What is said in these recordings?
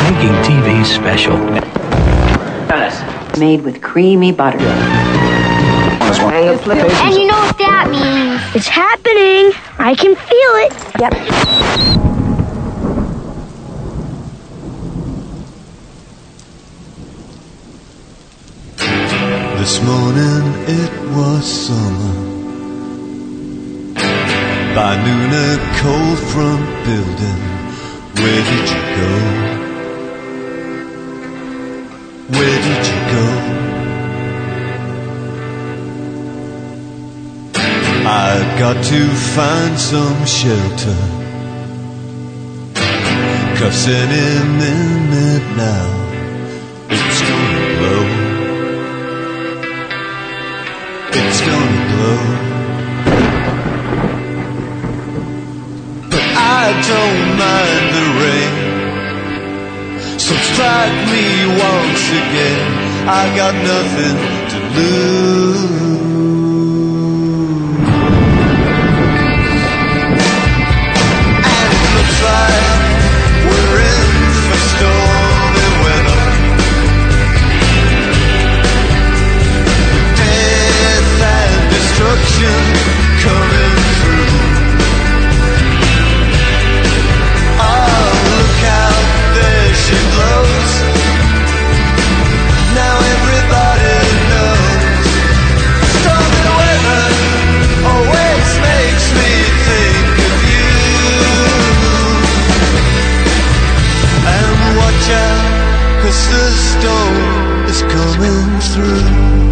Making TV special. Made with creamy butter. And you know what that means? It's happening. I can feel it. Yep. This morning it was summer. By noon a cold front building. Where did you go? Where did you go? I've got to find some shelter, 'cause any minute now it's gonna blow. It's gonna blow. But I don't mind the rain. So strike me once again. I got nothing to lose. And it looks like we're in for stormy weather. Death and destruction coming through. Oh, look out, there she blows. Now everybody knows. Stormy weather always makes me think of you. And watch out, 'cause the storm is coming through.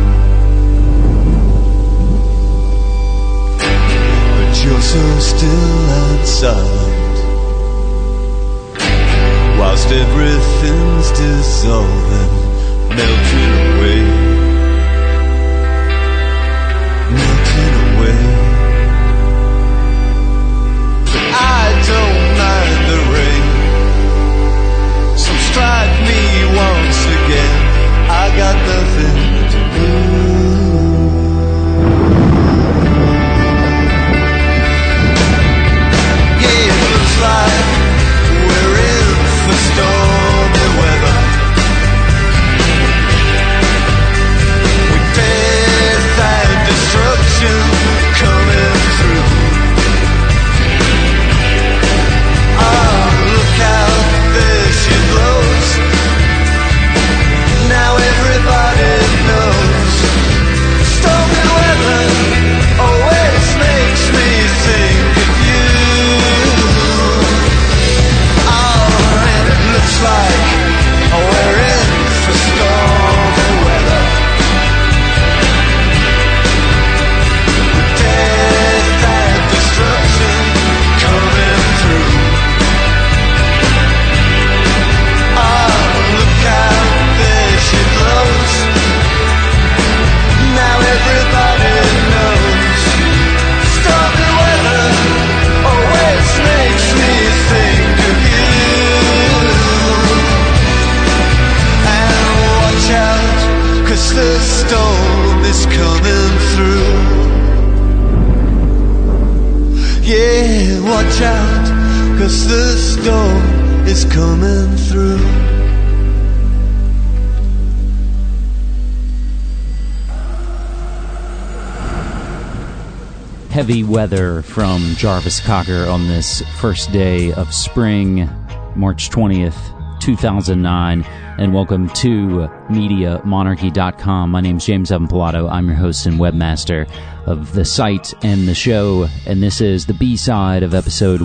But you're so still and silent, whilst everything's dissolving, melting away, melting away. But I don't mind the rain. So strike me once again. I got nothing to lose. Yeah, it looks like we're in for stormy weather. With death and destruction coming through. Oh, look out, there she blows. Now everybody knows. Stormy weather always makes me think of you. Oh, and it looks like we're in for stormy weather. Death and destruction coming through. Oh, look out, there she blows. Now everybody knows. Stormy weather always makes me think of you. And watch out, 'cause the storm is coming through. Yeah, watch out, 'cause the storm is coming through. Heavy weather from Jarvis Cocker on this first day of spring, March 20th, 2009, and welcome to MediaMonarchy.com. My name's James Evan Pilato. I'm your host and webmaster of the site and the show, and this is the B-side of episode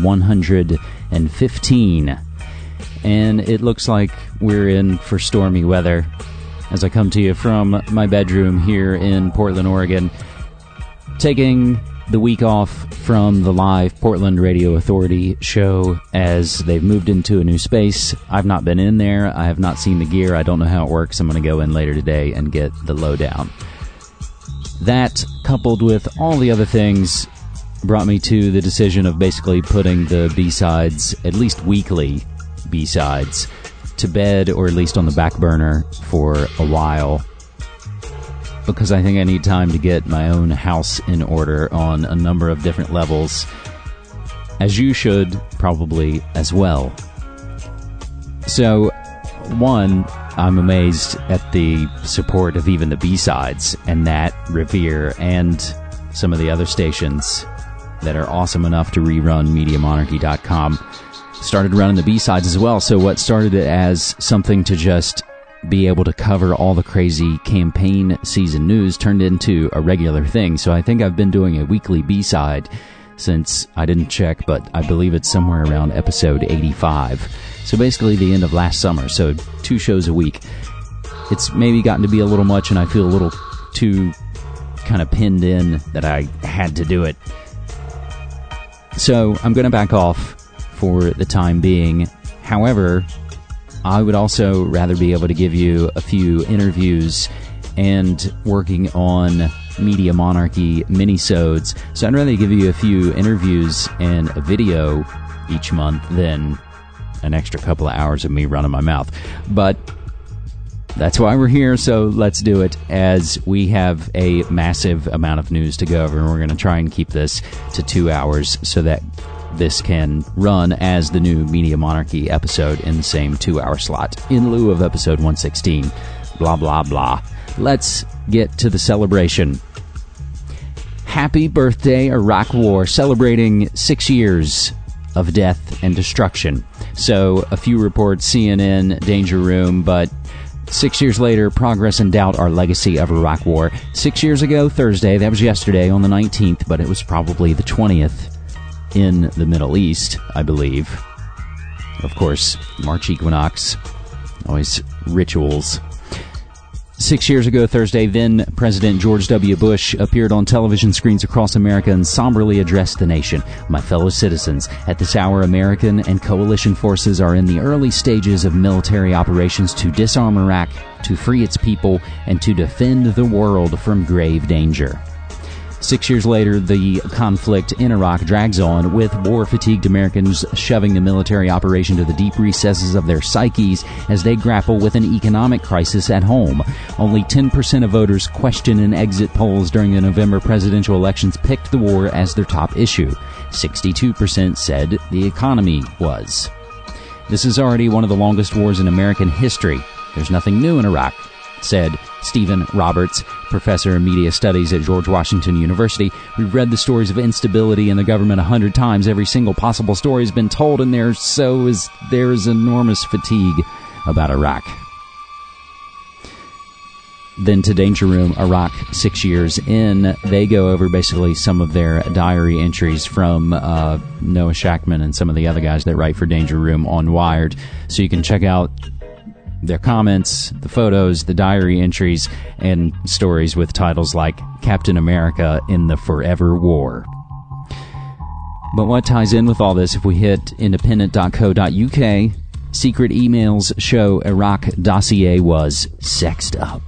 115. And it looks like we're in for stormy weather as I come to you from my bedroom here in Portland, Oregon, taking the week off from the live Portland Radio Authority show as they've moved into a new space. I've not been in there. I have not seen the gear. I don't know how it works. I'm going to go in later today and get the lowdown. That, coupled with all the other things, brought me to the decision of basically putting the B-sides, at least weekly B-sides, to bed, or at least on the back burner for a while, because I think I need time to get my own house in order on a number of different levels, as you should probably as well. So one, I'm amazed at the support of even the B-sides and Nat, Revere, and some of the other stations that are awesome enough to rerun MediaMonarchy.com started running the B-sides as well. So what started it as something to just be able to cover all the crazy campaign season news turned into a regular thing. So I think I've been doing a weekly B-side since, I didn't check, but I believe it's somewhere around episode 85. So basically the end of last summer. So 2 shows a week. It's maybe gotten to be a little much, and I feel a little too kind of pinned in that I had to do it. So I'm going to back off for the time being. However, I would also rather be able to give you a few interviews and working on Media Monarchy minisodes. So I'd rather give you a few interviews and a video each month than an extra couple of hours of me running my mouth. But that's why we're here, so let's do it, as we have a massive amount of news to go over, and we're going to try and keep this to 2 hours so that this can run as the new Media Monarchy episode in the same 2-hour slot, in lieu of episode 116. Blah, blah, blah. Let's get to the celebration. Happy birthday, Iraq War, celebrating 6 years of death and destruction. So, a few reports, CNN, Danger Room, but 6 years later, progress and doubt our legacy of Iraq War. 6 years ago, Thursday, that was yesterday on the 19th, but it was probably the 20th in the Middle East, I believe. Of course, March equinox, always rituals. 6 years ago Thursday, then President George W. Bush appeared on television screens across America and somberly addressed the nation. My fellow citizens, at this hour, American and coalition forces are in the early stages of military operations to disarm Iraq, to free its people, and to defend the world from grave danger. 6 years later, the conflict in Iraq drags on, with war-fatigued Americans shoving the military operation to the deep recesses of their psyches as they grapple with an economic crisis at home. Only 10% of voters questioned in exit polls during the November presidential elections picked the war as their top issue. 62% said the economy was. This is already one of the longest wars in American history. There's nothing new in Iraq, said Stephen Roberts, professor of media studies at George Washington University. We've read the stories of instability in the government 100 times. Every single possible story has been told, and there is enormous fatigue about Iraq. Then to Danger Room, Iraq 6 years in. They go over basically some of their diary entries from Noah Shackman and some of the other guys that write for Danger Room on Wired. So you can check out their comments, the photos, the diary entries, and stories with titles like Captain America in the Forever War. But what ties in with all this, if we hit independent.co.uk, secret emails show Iraq dossier was sexed up.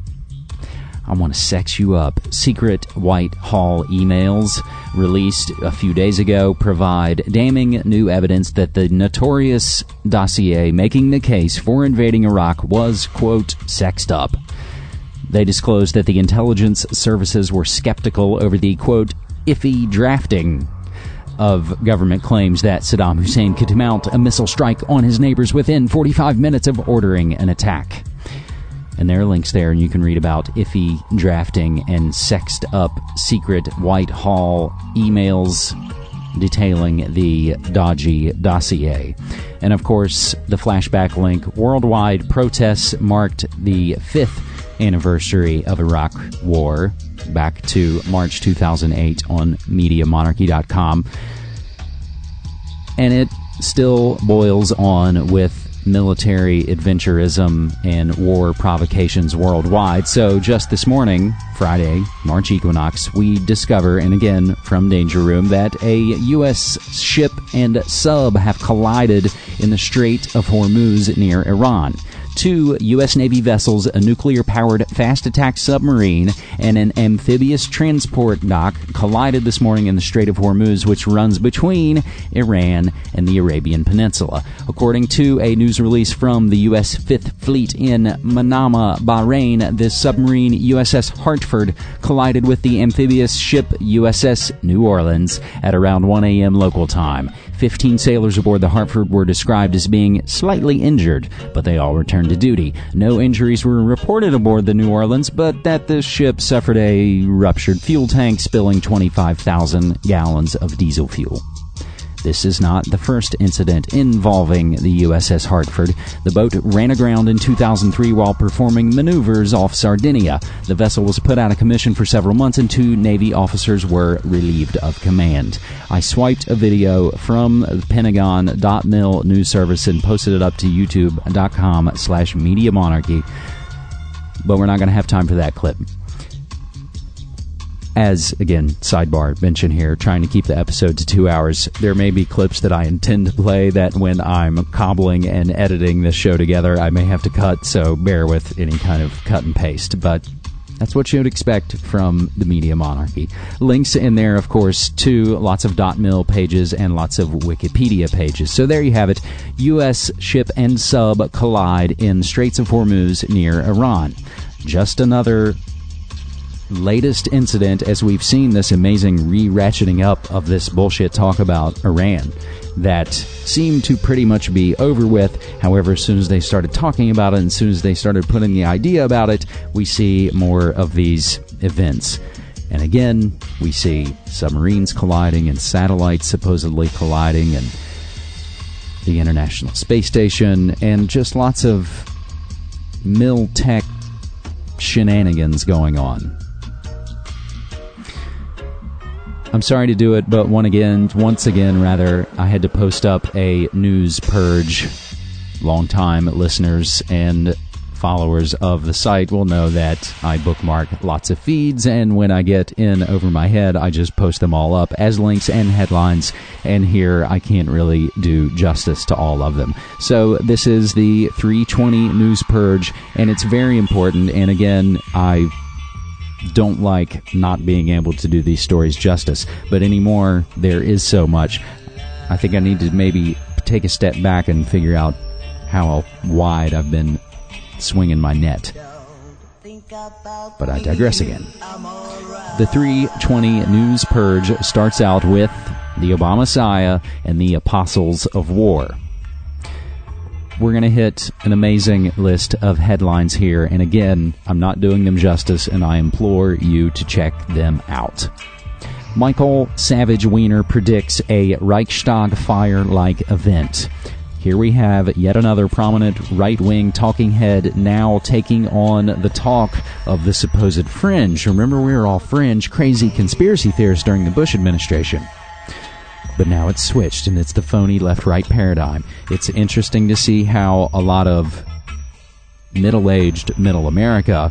I want to sex you up. Secret Whitehall emails released a few days ago provide damning new evidence that the notorious dossier making the case for invading Iraq was, quote, sexed up. They disclosed that the intelligence services were skeptical over the, quote, iffy drafting of government claims that Saddam Hussein could mount a missile strike on his neighbors within 45 minutes of ordering an attack. And there are links there, and you can read about iffy drafting and sexed up secret Whitehall emails detailing the dodgy dossier. And of course, the flashback link, worldwide protests marked the 5th anniversary of Iraq War, back to March 2008 on MediaMonarchy.com. And it still boils on with military adventurism and war provocations worldwide. So just this morning, Friday, March equinox, we discover, and again from Danger Room, that a U.S. ship and sub have collided in the Strait of Hormuz near Iran. 2 U.S. Navy vessels, a nuclear-powered fast-attack submarine, and an amphibious transport dock collided this morning in the Strait of Hormuz, which runs between Iran and the Arabian Peninsula. According to a news release from the U.S. Fifth Fleet in Manama, Bahrain, the submarine USS Hartford collided with the amphibious ship USS New Orleans at around 1 a.m. local time. 15 sailors aboard the Hartford were described as being slightly injured, but they all returned to duty. No injuries were reported aboard the New Orleans, but that the ship suffered a ruptured fuel tank, spilling 25,000 gallons of diesel fuel. This is not the first incident involving the USS Hartford. The boat ran aground in 2003 while performing maneuvers off Sardinia. The vessel was put out of commission for several months, and 2 Navy officers were relieved of command. I swiped a video from the Pentagon.mil news service and posted it up to youtube.com/MediaMonarchy, but we're not going to have time for that clip. As, again, sidebar mention here, trying to keep the episode to 2 hours, there may be clips that I intend to play that when I'm cobbling and editing this show together, I may have to cut, so bear with any kind of cut and paste. But that's what you would expect from the Media Monarchy. Links in there, of course, to lots of .mil pages and lots of Wikipedia pages. So there you have it. U.S. ship and sub collide in Straits of Hormuz near Iran. Just another latest incident as we've seen this amazing re-ratcheting up of this bullshit talk about Iran that seemed to pretty much be over with. However, as soon as they started talking about it and as soon as they started putting the idea about it, we see more of these events. And again, we see submarines colliding and satellites supposedly colliding and the International Space Station and just lots of mil-tech shenanigans going on. I'm sorry to do it, but once again, I had to post up a news purge. Long-time listeners and followers of the site will know that I bookmark lots of feeds, and when I get in over my head, I just post them all up as links and headlines, and here I can't really do justice to all of them. So this is the 320 news purge, and it's very important, and again, I don't like not being able to do these stories justice, but anymore there is so much. I think I need to maybe take a step back and figure out how wide I've been swinging my net. But I digress again. The 320 news purge starts out with the Obama-Messiah and the Apostles of War. We're going to hit an amazing list of headlines here, and again, I'm not doing them justice, and I implore you to check them out. Michael Savage Weiner predicts a Reichstag fire-like event. Here we have yet another prominent right-wing talking head now taking on the talk of the supposed fringe. Remember, we were all fringe, crazy conspiracy theorists during the Bush administration. But now it's switched, and it's the phony left-right paradigm. It's interesting to see how a lot of middle-aged middle America,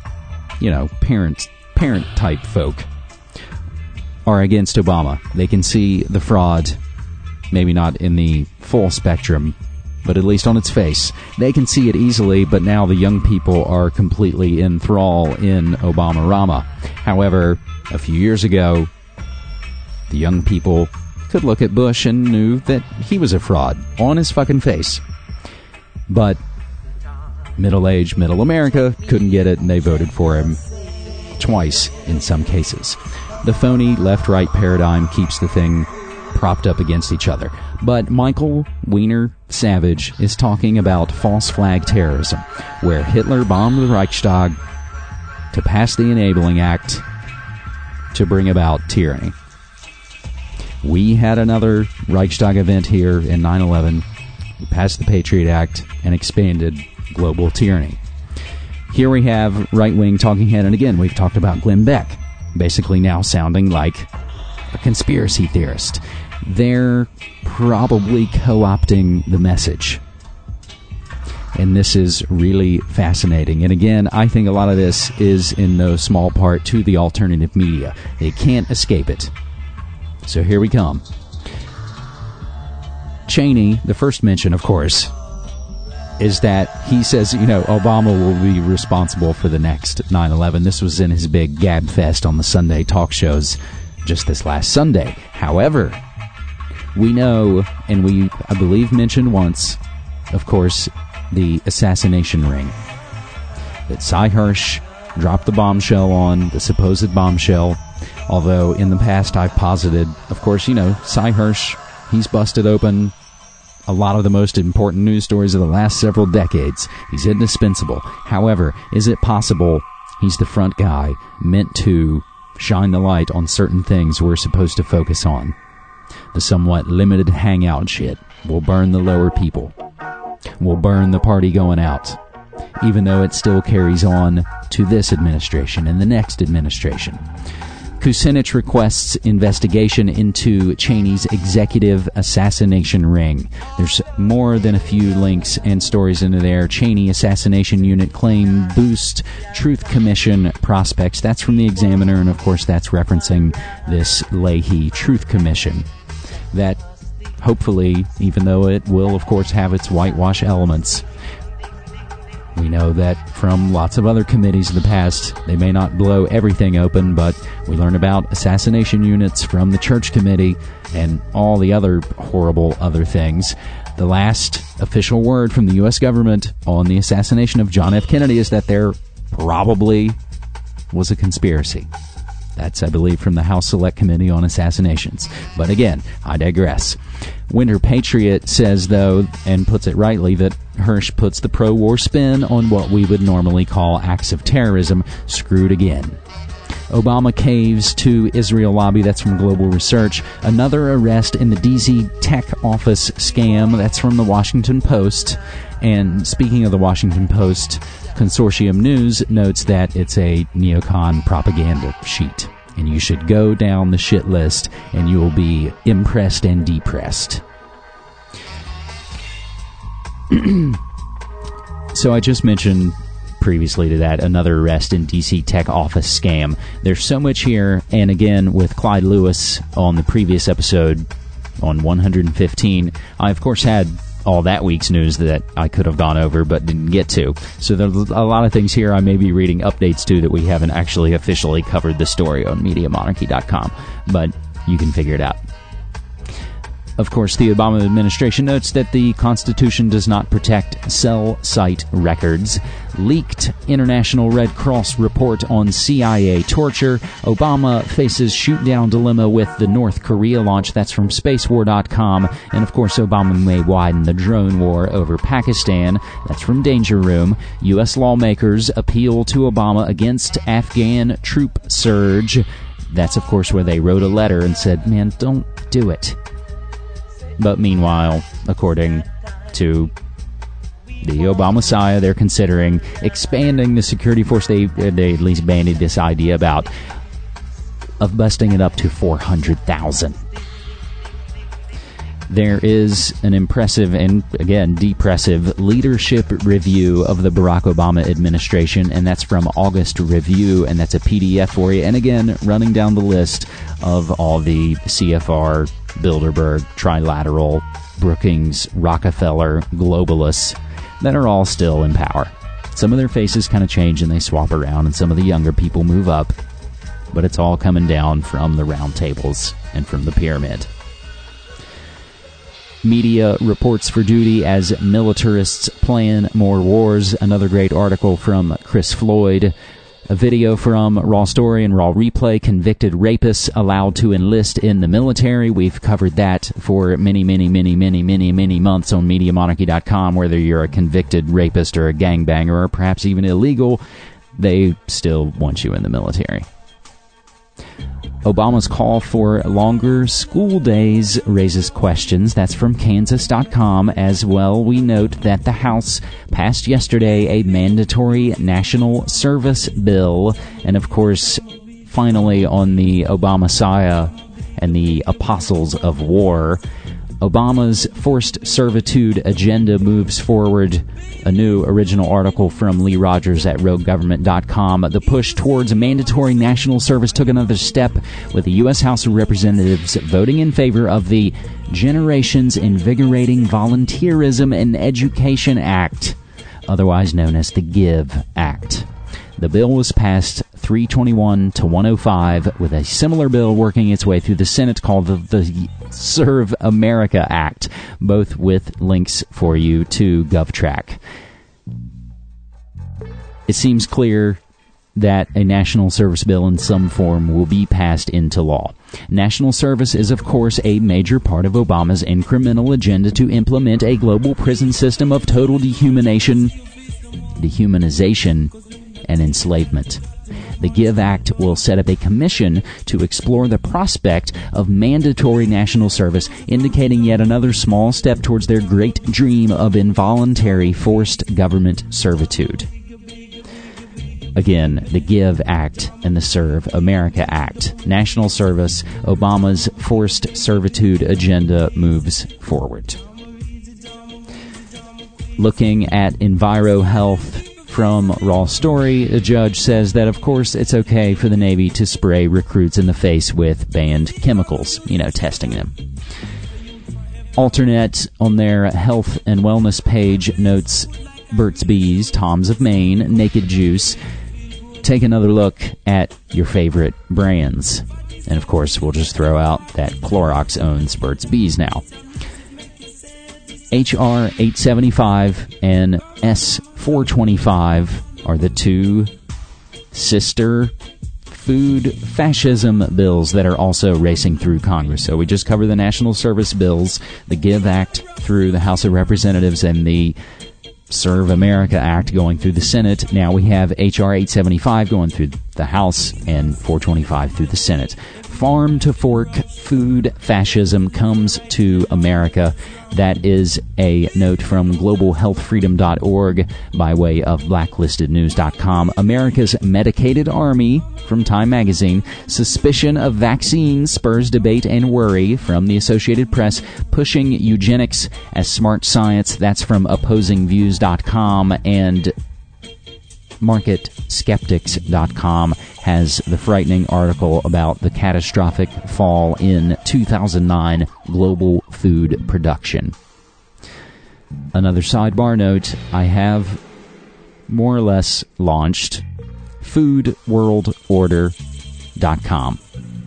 parent-type folk, are against Obama. They can see the fraud, maybe not in the full spectrum, but at least on its face. They can see it easily, but now the young people are completely in thrall in Obama-Rama. However, a few years ago, the young people could look at Bush and knew that he was a fraud on his fucking face. But middle-aged middle America couldn't get it, and they voted for him twice in some cases. The phony left-right paradigm keeps the thing propped up against each other. But Michael Weiner Savage is talking about false flag terrorism, where Hitler bombed the Reichstag to pass the Enabling Act to bring about tyranny. We had another Reichstag event here in 9/11. We passed the Patriot Act and expanded global tyranny. Here we have right-wing talking head, and again, we've talked about Glenn Beck, basically now sounding like a conspiracy theorist. They're probably co-opting the message. And this is really fascinating. And again, I think a lot of this is in no small part to the alternative media. They can't escape it. So here we come. Cheney, the first mention, of course, is that he says, Obama will be responsible for the next 9/11. This was in his big gab fest on the Sunday talk shows just this last Sunday. However, we know, and we, I believe, mentioned once, of course, the assassination ring that Sy Hersh dropped the bombshell on, the supposed bombshell. Although in the past I've posited, of course, Sy Hersh, He's busted open a lot of the most important news stories of the last several decades. He's indispensable. However, is it possible he's the front guy meant to shine the light on certain things we're supposed to focus on? The somewhat limited hangout shit will burn the lower people. Will burn the party going out, even though it still carries on to this administration and the next administration. Kucinich requests investigation into Cheney's executive assassination ring. There's more than a few links and stories into there. Cheney assassination unit claim boost Truth Commission prospects. That's from the Examiner, and of course that's referencing this Leahy Truth Commission. That hopefully, even though it will of course have its whitewash elements, we know that from lots of other committees in the past, they may not blow everything open, but we learn about assassination units from the Church Committee and all the other horrible other things. The last official word from the U.S. government on the assassination of John F. Kennedy is that there probably was a conspiracy. That's, I believe, from the House Select Committee on Assassinations. But again, I digress. Winter Patriot says, though, and puts it rightly, that Hirsch puts the pro-war spin on what we would normally call acts of terrorism. Screwed again. Obama caves to Israel lobby. That's from Global Research. Another arrest in the D.C. tech office scam. That's from the Washington Post. And speaking of the Washington Post, Consortium News notes that it's a neocon propaganda sheet. And you should go down the shit list and you will be impressed and depressed. So I just mentioned previously to that another arrest in DC tech office scam. There's so much here, and again with Clyde Lewis on the previous episode on 115, I of course had all that week's news that I could have gone over but didn't get to. So there's a lot of things here I may be reading updates to that we haven't actually officially covered the story on MediaMonarchy.com, but you can figure it out. Of course, the Obama administration notes that the Constitution does not protect cell site records. Leaked International Red Cross report on CIA torture. Obama faces shoot-down dilemma with the North Korea launch. That's from spacewar.com. And of course, Obama may widen the drone war over Pakistan. That's from Danger Room. U.S. lawmakers appeal to Obama against Afghan troop surge. That's, of course, where they wrote a letter and said, man, don't do it. But meanwhile, according to the Obama-Messiah, they're considering expanding the security force. They at least bandied this idea about of busting it up to 400,000. There is an impressive and, again, depressive leadership review of the Barack Obama administration, and that's from August Review, and that's a PDF for you. And again, running down the list of all the CFR, Bilderberg, Trilateral, Brookings, Rockefeller, globalists that are all still in power. Some of their faces kind of change and they swap around, and some of the younger people move up, but it's all coming down from the round tables and from the pyramid. Media reports for duty as militarists plan more wars. Another great article from Chris Floyd. A video from Raw Story and Raw Replay. Convicted rapists allowed to enlist in the military. We've covered that for many months on MediaMonarchy.com. Whether you're a convicted rapist or a gangbanger or perhaps even illegal, they still want you in the military. Obama's call for longer school days raises questions. That's from Kansas.com. As well, we note that the House passed yesterday a mandatory national service bill. And of course, finally on the Obama-Messiah and the apostles of war, Obama's forced servitude agenda moves forward. A new original article from Lee Rogers at RogueGovernment.com. The push towards mandatory national service took another step with the U.S. House of Representatives voting in favor of the Generations Invigorating Volunteerism in Education Act, otherwise known as the GIVE Act. The bill was passed 321 to 105, with a similar bill working its way through the Senate called the Serve America Act, both with links for you to GovTrack. It seems clear that a national service bill in some form will be passed into law. National service is, of course, a major part of Obama's incremental agenda to implement a global prison system of total dehumanization, and enslavement. The GIVE Act will set up a commission to explore the prospect of mandatory national service, indicating yet another small step towards their great dream of involuntary forced government servitude. Again, the GIVE Act and the Serve America Act. National service, Obama's forced servitude agenda moves forward. Looking at EnviroHealth from Raw Story, a judge says that, of course, it's okay for the Navy to spray recruits in the face with banned chemicals, testing them. Alternate on their health and wellness page notes Burt's Bees, Tom's of Maine, Naked Juice. Take another look at your favorite brands. And, of course, we'll just throw out that Clorox owns Burt's Bees now. H.R. 875 and S. 425 are the two sister food fascism bills that are also racing through Congress. So we just covered the national service bills, the GIVE Act through the House of Representatives, and the Serve America Act going through the Senate. Now we have H.R. 875 going through the House and 425 through the Senate. Farm to fork food fascism comes to America. That is a note from globalhealthfreedom.org by way of blacklistednews.com. America's medicated army from Time Magazine. Suspicion of vaccines spurs debate and worry from the Associated Press. Pushing eugenics as smart science. That's from opposingviews.com. And MarketSkeptics.com has the frightening article about the catastrophic fall in 2009 global food production. Another sidebar note, I have more or less launched foodworldorder.com.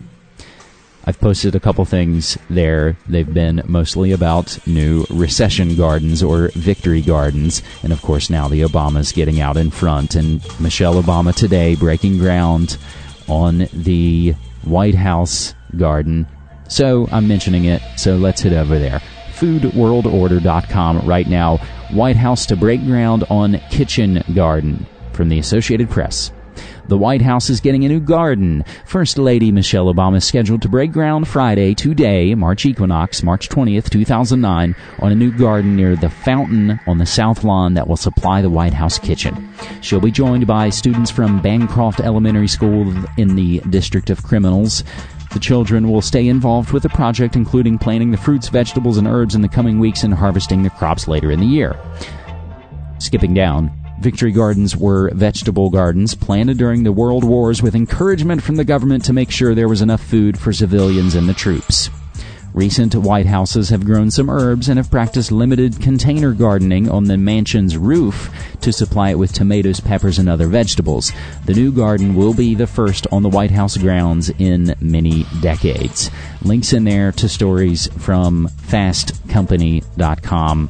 I've posted a couple things there. They've been mostly about new recession gardens or victory gardens. And, of course, now the Obamas getting out in front. And Michelle Obama today breaking ground on the White House garden. So I'm mentioning it, so let's head over there. foodworldorder.com right now. White House to break ground on kitchen garden from the Associated Press. The White House is getting a new garden. First Lady Michelle Obama is scheduled to break ground Friday, today, March equinox, March 20th, 2009, on a new garden near the fountain on the South Lawn that will supply the White House kitchen. She'll be joined by students from Bancroft Elementary School in the District of Criminals. The children will stay involved with the project, including planting the fruits, vegetables, and herbs in the coming weeks and harvesting the crops later in the year. Skipping down, Victory Gardens were vegetable gardens planted during the World Wars with encouragement from the government to make sure there was enough food for civilians and the troops. Recent White Houses have grown some herbs and have practiced limited container gardening on the mansion's roof to supply it with tomatoes, peppers, and other vegetables. The new garden will be the first on the White House grounds in many decades. Links in there to stories from fastcompany.com.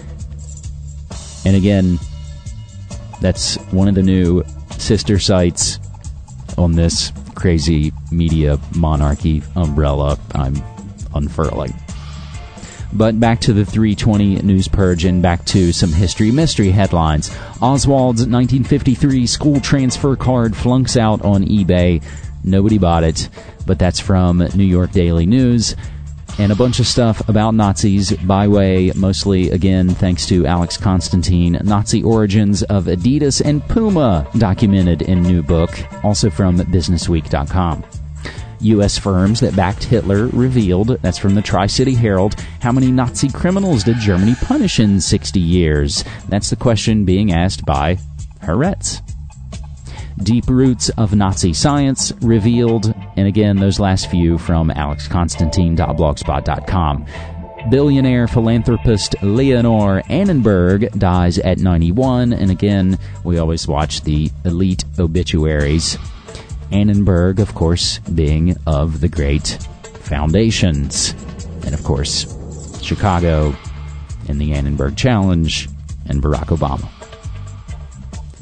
And again, that's one of the new sister sites on this crazy media monarchy umbrella I'm unfurling. But back to the 320 News Purge and back to some history mystery headlines. Oswald's 1953 school transfer card flunks out on eBay. Nobody bought it, but that's from New York Daily News. And a bunch of stuff about Nazis by way, mostly, again, thanks to Alex Constantine, Nazi Origins of Adidas and Puma, documented in new book, also from BusinessWeek.com. U.S. firms that backed Hitler revealed, that's from the Tri-City Herald, how many Nazi criminals did Germany punish in 60 years? That's the question being asked by Haaretz. Deep Roots of Nazi Science revealed, and again, those last few from alexconstantine.blogspot.com. Billionaire philanthropist Leonore Annenberg dies at 91, and again, we always watch the elite obituaries. Annenberg, of course, being of the great foundations, and of course, Chicago and the Annenberg Challenge and Barack Obama.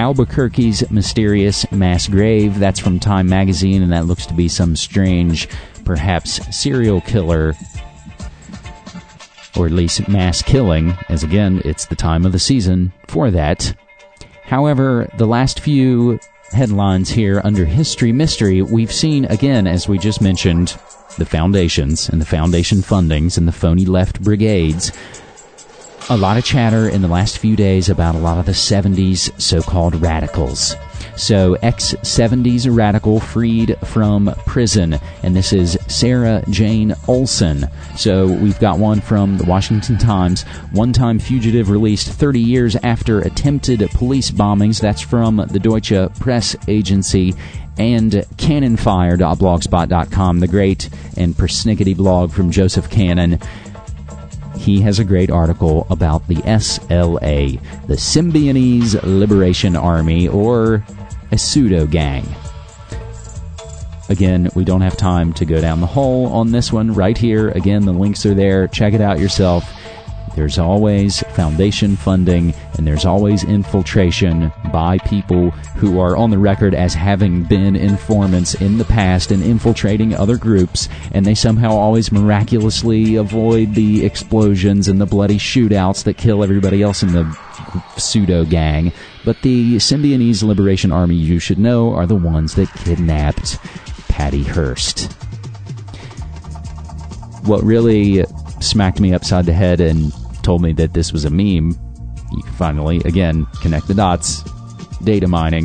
Albuquerque's mysterious mass grave. That's from Time magazine, and that looks to be some strange, perhaps serial killer, or at least mass killing, as again, it's the time of the season for that. However, the last few headlines here under History Mystery, we've seen, again, as we just mentioned, the foundations and the foundation fundings and the phony left brigades. A lot of chatter in the last few days about a lot of the 70s so-called radicals. So, ex-70s radical freed from prison, and this is Sarah Jane Olsen. So, we've got one from the Washington Times. One-time fugitive released 30 years after attempted police bombings. That's from the Deutsche Press Agency. And cannonfire.blogspot.com, the great and persnickety blog from Joseph Cannon. He has a great article about the SLA, the Symbionese Liberation Army, or a pseudo-gang. Again, we don't have time to go down the hole on this one right here. Again, the links are there. Check it out yourself. There's always foundation funding, and there's always infiltration by people who are on the record as having been informants in the past and infiltrating other groups, and they somehow always miraculously avoid the explosions and the bloody shootouts that kill everybody else in the pseudo-gang. But the Symbionese Liberation Army, you should know, are the ones that kidnapped Patty Hearst. What really smacked me upside the head and told me that this was a meme, you can finally, again, connect the dots. Data mining.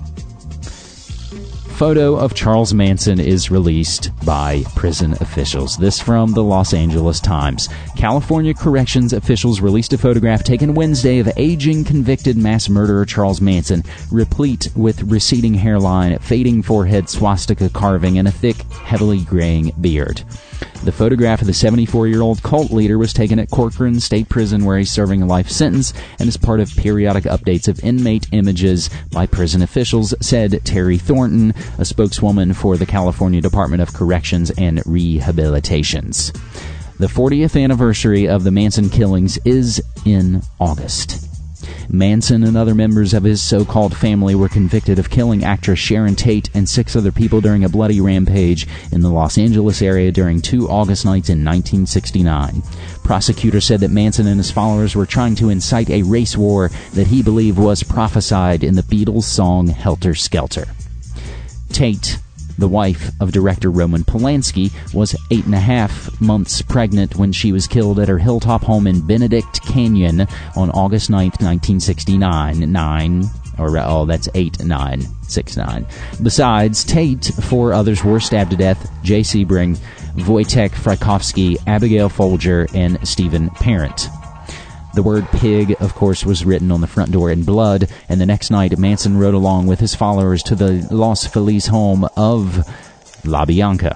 Photo of Charles Manson is released by prison officials. This from the Los Angeles Times. California corrections officials released a photograph taken Wednesday of aging convicted mass murderer Charles Manson, replete with receding hairline, fading forehead, swastika carving, and a thick, heavily graying beard. The photograph of the 74-year-old cult leader was taken at Corcoran State Prison, where he's serving a life sentence, and is part of periodic updates of inmate images by prison officials, said Terry Thornton, a spokeswoman for the California Department of Corrections and Rehabilitations. The 40th anniversary of the Manson killings is in August. Manson and other members of his so-called family were convicted of killing actress Sharon Tate and 6 other people during a bloody rampage in the Los Angeles area during 2 August nights in 1969. Prosecutors said that Manson and his followers were trying to incite a race war that he believed was prophesied in the Beatles' song Helter Skelter. Tate, the wife of director Roman Polanski, was 8.5 months pregnant when she was killed at her hilltop home in Benedict Canyon on August 9th, 1969. That's 8969. Besides Tate, 4 others were stabbed to death: Jay Sebring, Wojtek Frykowski, Abigail Folger, and Stephen Parent. The word pig, of course, was written on the front door in blood, and the next night Manson rode along with his followers to the Los Feliz home of La Bianca,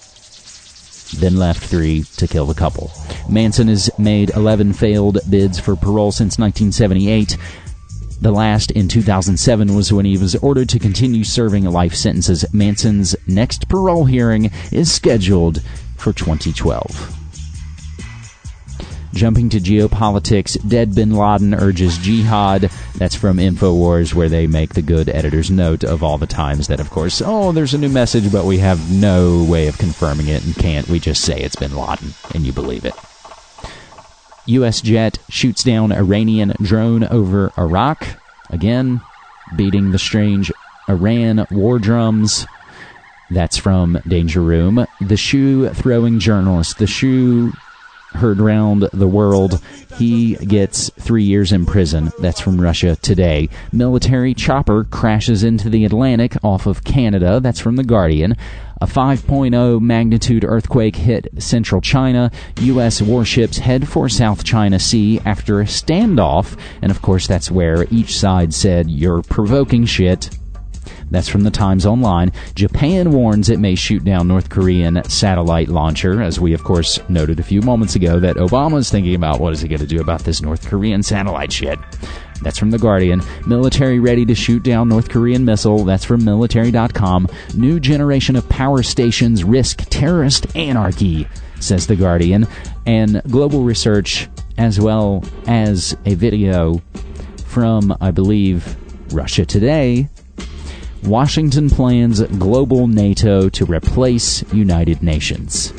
then left 3 to kill the couple. Manson has made 11 failed bids for parole since 1978. The last, in 2007, was when he was ordered to continue serving life sentences. Manson's next parole hearing is scheduled for 2012. Jumping to geopolitics, dead bin Laden urges jihad. That's from InfoWars, where they make the good editor's note of all the times that, of course, there's a new message, but we have no way of confirming it, and can't we just say it's bin Laden, and you believe it. U.S. jet shoots down Iranian drone over Iraq. Again, beating the strange Iran war drums. That's from Danger Room. The shoe-throwing journalist, the shoe heard round the world, he gets 3 years in prison. That's from Russia Today. Military chopper crashes into the Atlantic off of Canada. That's from The Guardian. A 5.0 magnitude earthquake hit central China. U.S. warships head for South China Sea after a standoff. And of course, that's where each side said, "You're provoking shit." That's from the Times Online. Japan warns it may shoot down North Korean satellite launcher, as we, of course, noted a few moments ago that Obama's thinking about what is he going to do about this North Korean satellite shit. That's from The Guardian. Military ready to shoot down North Korean missile. That's from military.com. New generation of power stations risk terrorist anarchy, says The Guardian. And global research, as well as a video from, I believe, Russia Today, Washington plans global NATO to replace United Nations.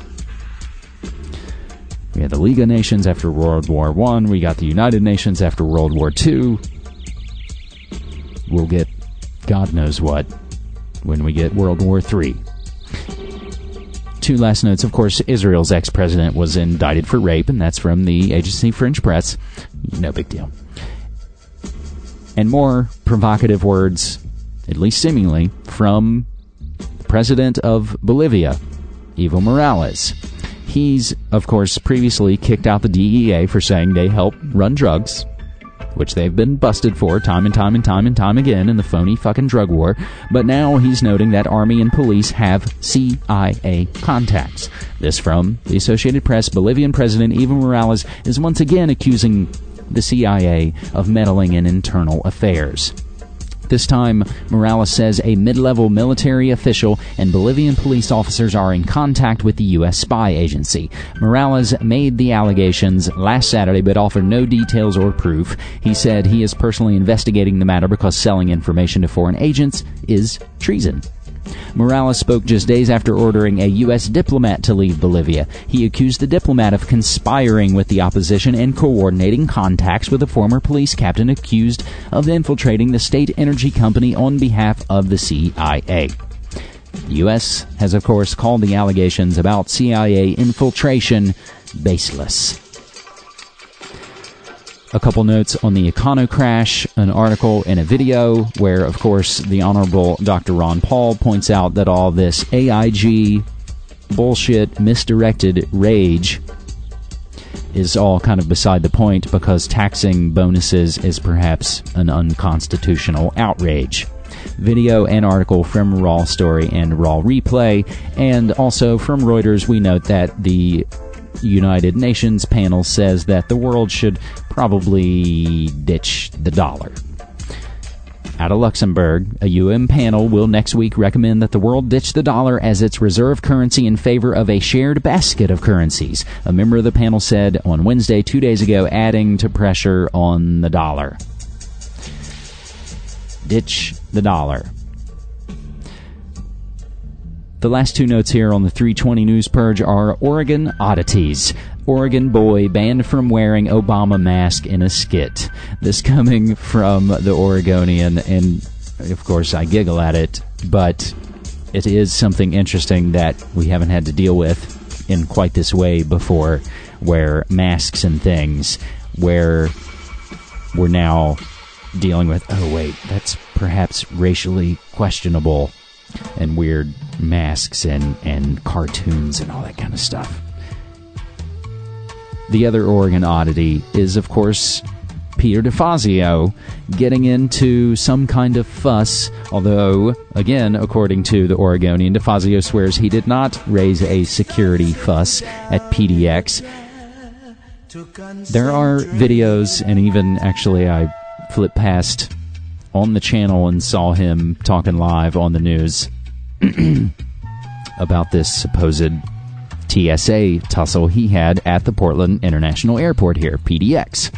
We had the League of Nations after World War I. We got the United Nations after World War II. We'll get God knows what when we get World War III. Two last notes. Of course, Israel's ex-president was indicted for rape, and that's from the Agence French Presse. No big deal. And more provocative words, at least seemingly, from the president of Bolivia, Evo Morales. He's, of course, previously kicked out the DEA for saying they help run drugs, which they've been busted for time and time again in the phony fucking drug war. But now he's noting that Army and police have CIA contacts. This from the Associated Press. Bolivian President Evo Morales is once again accusing the CIA of meddling in internal affairs. This time, Morales says a mid-level military official and Bolivian police officers are in contact with the U.S. spy agency. Morales made the allegations last Saturday but offered no details or proof. He said he is personally investigating the matter because selling information to foreign agents is treason. Morales spoke just days after ordering a U.S. diplomat to leave Bolivia. He accused the diplomat of conspiring with the opposition and coordinating contacts with a former police captain accused of infiltrating the state energy company on behalf of the CIA. The U.S. has, of course, called the allegations about CIA infiltration baseless. A couple notes on the Econo crash, an article and a video where, of course, the Honorable Dr. Ron Paul points out that all this AIG bullshit, misdirected rage is all kind of beside the point because taxing bonuses is perhaps an unconstitutional outrage. Video and article from Raw Story and Raw Replay, and also from Reuters, we note that the United Nations panel says that the world should probably ditch the dollar. Out of Luxembourg, a UN panel will next week recommend that the world ditch the dollar as its reserve currency in favor of a shared basket of currencies. A member of the panel said on Wednesday, 2 days ago, adding to pressure on the dollar. Ditch the dollar. The last two notes here on the 320 News Purge are Oregon oddities. Oregon boy banned from wearing Obama mask in a skit. This coming from the Oregonian, and of course I giggle at it, but it is something interesting that we haven't had to deal with in quite this way before, where masks and things, where we're now dealing with, oh wait, that's perhaps racially questionable, and weird masks and cartoons and all that kind of stuff. The other Oregon oddity is, of course, Peter DeFazio getting into some kind of fuss, although, again, according to the Oregonian, DeFazio swears he did not raise a security fuss at PDX. There are videos, and even, actually, I flipped past on the channel and saw him talking live on the news about this supposed TSA tussle he had at the Portland International Airport here, PDX.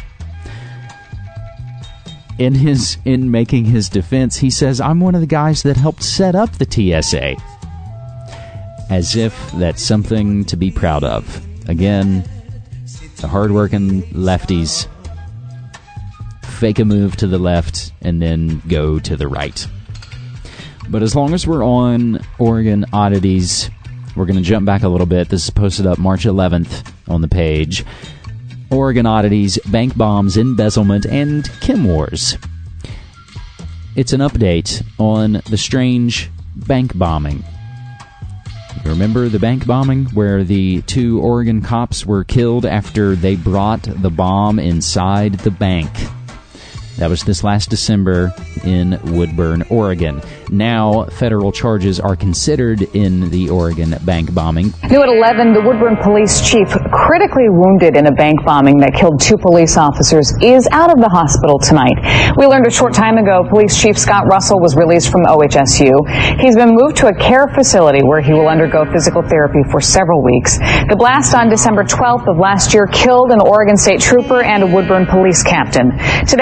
In making his defense, he says, "I'm one of the guys that helped set up the TSA." As if that's something to be proud of. Again, the hardworking lefties fake a move to the left and then go to the right. But as long as we're on Oregon oddities, we're going to jump back a little bit. This is posted up March 11th on the page. Oregon oddities, bank bombs, embezzlement, and Kim Wars. It's an update on the strange bank bombing. You remember the bank bombing where the 2 Oregon cops were killed after they brought the bomb inside the bank? That was this last December in Woodburn, Oregon. Now, federal charges are considered in the Oregon bank bombing. New at 11, the Woodburn police chief, critically wounded in a bank bombing that killed 2 police officers, is out of the hospital tonight. We learned a short time ago Police Chief Scott Russell was released from OHSU. He's been moved to a care facility where he will undergo physical therapy for several weeks. The blast on December 12th of last year killed an Oregon State trooper and a Woodburn police captain. Today, the U.S.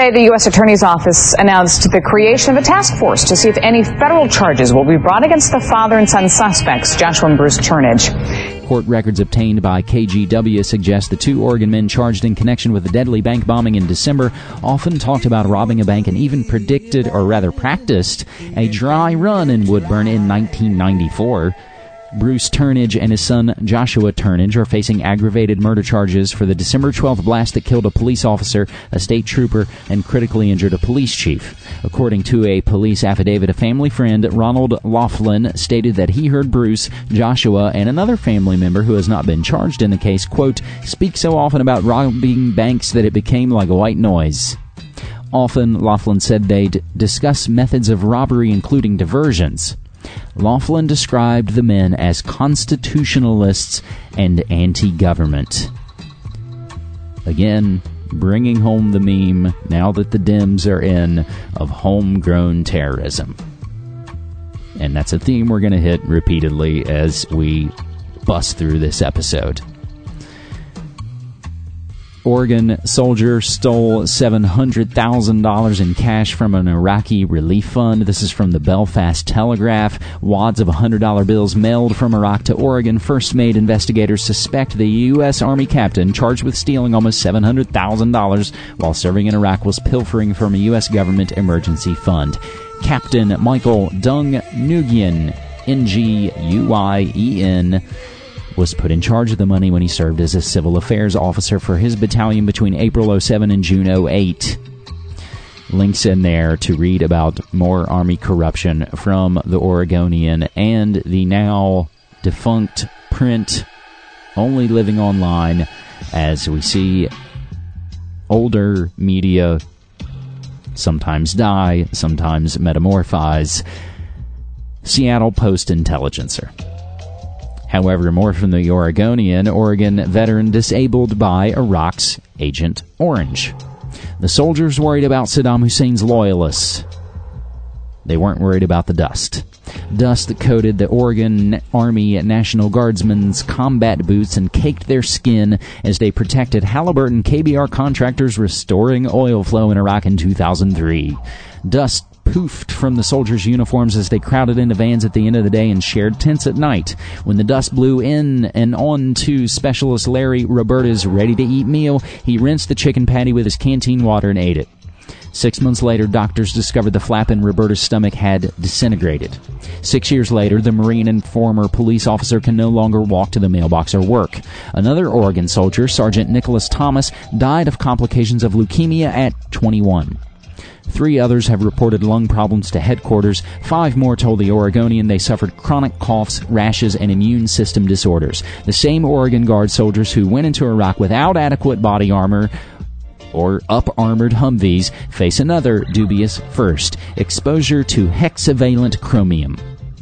Attorney's Office announced the creation of a task force to see if any federal charges will be brought against the father and son suspects, Joshua and Bruce Turnage. Court records obtained by KGW suggest the two Oregon men charged in connection with the deadly bank bombing in December often talked about robbing a bank and even predicted, or rather practiced, a dry run in Woodburn in 1994. Bruce Turnage and his son Joshua Turnage are facing aggravated murder charges for the December 12th blast that killed a police officer, a state trooper, and critically injured a police chief. According to a police affidavit, a family friend, Ronald Laughlin, stated that he heard Bruce, Joshua, and another family member who has not been charged in the case, quote, speak so often about robbing banks that it became like a white noise. Often, Laughlin said they'd discuss methods of robbery, including diversions. Laughlin described the men as constitutionalists and anti-government. Again, bringing home the meme, now that the Dems are in, of homegrown terrorism. And that's a theme we're going to hit repeatedly as we bust through this episode. Oregon soldier stole $700,000 in cash from an Iraqi relief fund. This is from the Belfast Telegraph. Wads of $100 bills mailed from Iraq to Oregon first made investigators suspect the U.S. Army captain charged with stealing almost $700,000 while serving in Iraq was pilfering from a U.S. government emergency fund. Captain Michael Dung Nguyen, Nguyen, was put in charge of the money when he served as a civil affairs officer for his battalion between April 07 and June 08. Links in there to read about more Army corruption from the Oregonian and the now defunct print only living online as we see older media sometimes die, sometimes metamorphose. Seattle Post-Intelligencer. However, more from the Oregonian, Oregon veteran disabled by Iraq's Agent Orange. The soldiers worried about Saddam Hussein's loyalists. They weren't worried about the dust. Dust that coated the Oregon Army National Guardsmen's combat boots and caked their skin as they protected Halliburton KBR contractors restoring oil flow in Iraq in 2003. Dust poofed from the soldiers' uniforms as they crowded into vans at the end of the day and shared tents at night. When the dust blew in and on to Specialist Larry Roberta's ready-to-eat meal, he rinsed the chicken patty with his canteen water and ate it. 6 months later, doctors discovered the flap in Roberta's stomach had disintegrated. 6 years later, the Marine and former police officer can no longer walk to the mailbox or work. Another Oregon soldier, Sergeant Nicholas Thomas, died of complications of leukemia at 21. 3 others have reported lung problems to headquarters. 5 more told the Oregonian they suffered chronic coughs, rashes, and immune system disorders. The same Oregon Guard soldiers who went into Iraq without adequate body armor or up-armored Humvees face another dubious first: exposure to hexavalent chromium,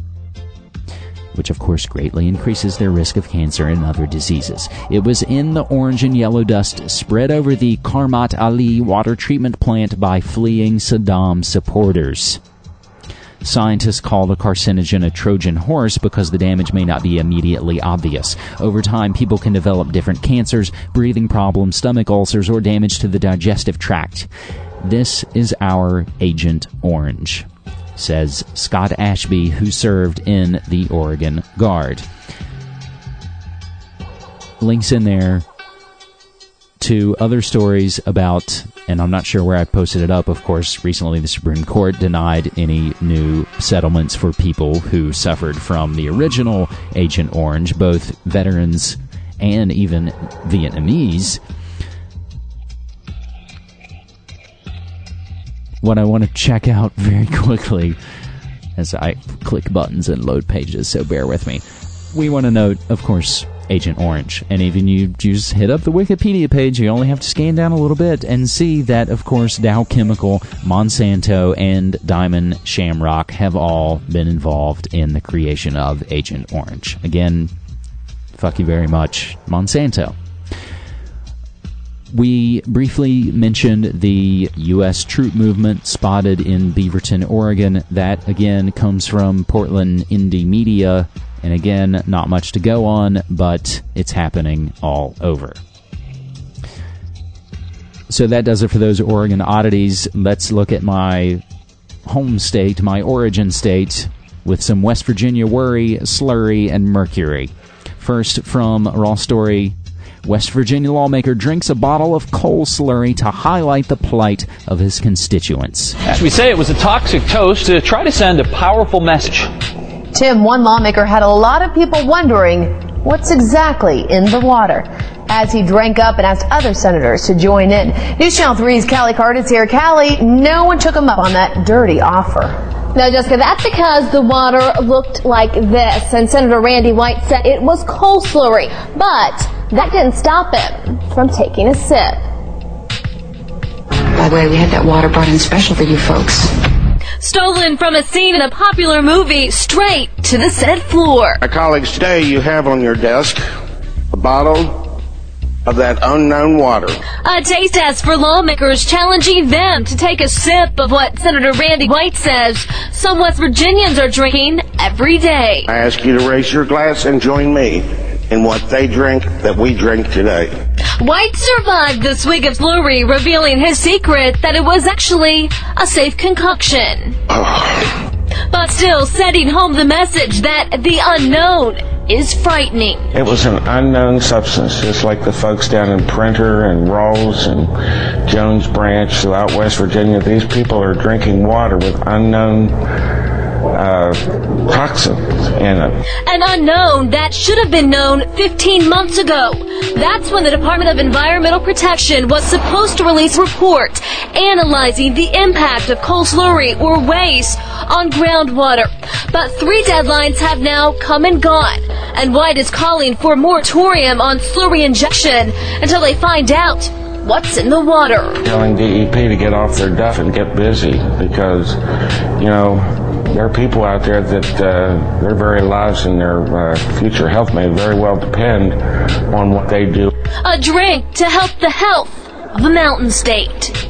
which of course greatly increases their risk of cancer and other diseases. It was in the orange and yellow dust spread over the Karmat Ali water treatment plant by fleeing Saddam supporters. Scientists call the carcinogen a Trojan horse because the damage may not be immediately obvious. Over time, people can develop different cancers, breathing problems, stomach ulcers, or damage to the digestive tract. This is our Agent Orange, says Scott Ashby, who served in the Oregon Guard. Links in there to other stories about, and I'm not sure where I posted it up, of course, recently the Supreme Court denied any new settlements for people who suffered from the original Agent Orange, both veterans and even Vietnamese. What I want to check out very quickly as I click buttons and load pages, so bear with me. We want to note, of course, Agent Orange. And even you just hit up the Wikipedia page, you only have to scan down a little bit and see that, of course, Dow Chemical, Monsanto, and Diamond Shamrock have all been involved in the creation of Agent Orange. Again, fuck you very much, Monsanto. We briefly mentioned the U.S. troop movement spotted in Beaverton, Oregon. That, again, comes from Portland Indie Media. And again, not much to go on, but it's happening all over. So that does it for those Oregon oddities. Let's look at my home state, my origin state, with some West Virginia worry, slurry, and mercury. First, from Raw Story, West Virginia lawmaker drinks a bottle of coal slurry to highlight the plight of his constituents. As we say, it was a toxic toast to try to send a powerful message. Tim, one lawmaker had a lot of people wondering what's exactly in the water as he drank up and asked other senators to join in. News Channel 3's Callie Cardis here. Callie, no one took him up on that dirty offer. No, Jessica, that's because the water looked like this, and Senator Randy White said it was coal slurry, but that didn't stop him from taking a sip. By the way, we had that water brought in special for you folks. Stolen from a scene in a popular movie straight to the Senate floor. My colleagues, today you have on your desk a bottle of that unknown water. A taste test for lawmakers challenging them to take a sip of what Senator Randy White says some West Virginians are drinking every day. I ask you to raise your glass and join me in what they drink that we drink today. White survived the swig of slurry, revealing his secret that it was actually a safe concoction. But still sending home the message that the unknown is frightening. It was an unknown substance, just like the folks down in Printer and Rolls and Jones Branch throughout West Virginia. These people are drinking water with unknown toxins in it. An unknown that should have been known 15 months ago. That's when the Department of Environmental Protection was supposed to release a report analyzing the impact of coal slurry or waste on groundwater. But 3 deadlines have now come and gone, and White is calling for a moratorium on slurry injection until they find out what's in the water. Telling DEP to get off their duff and get busy because, there are people out there that their very lives and their future health may very well depend on what they do. A drink to help the health of the Mountain State.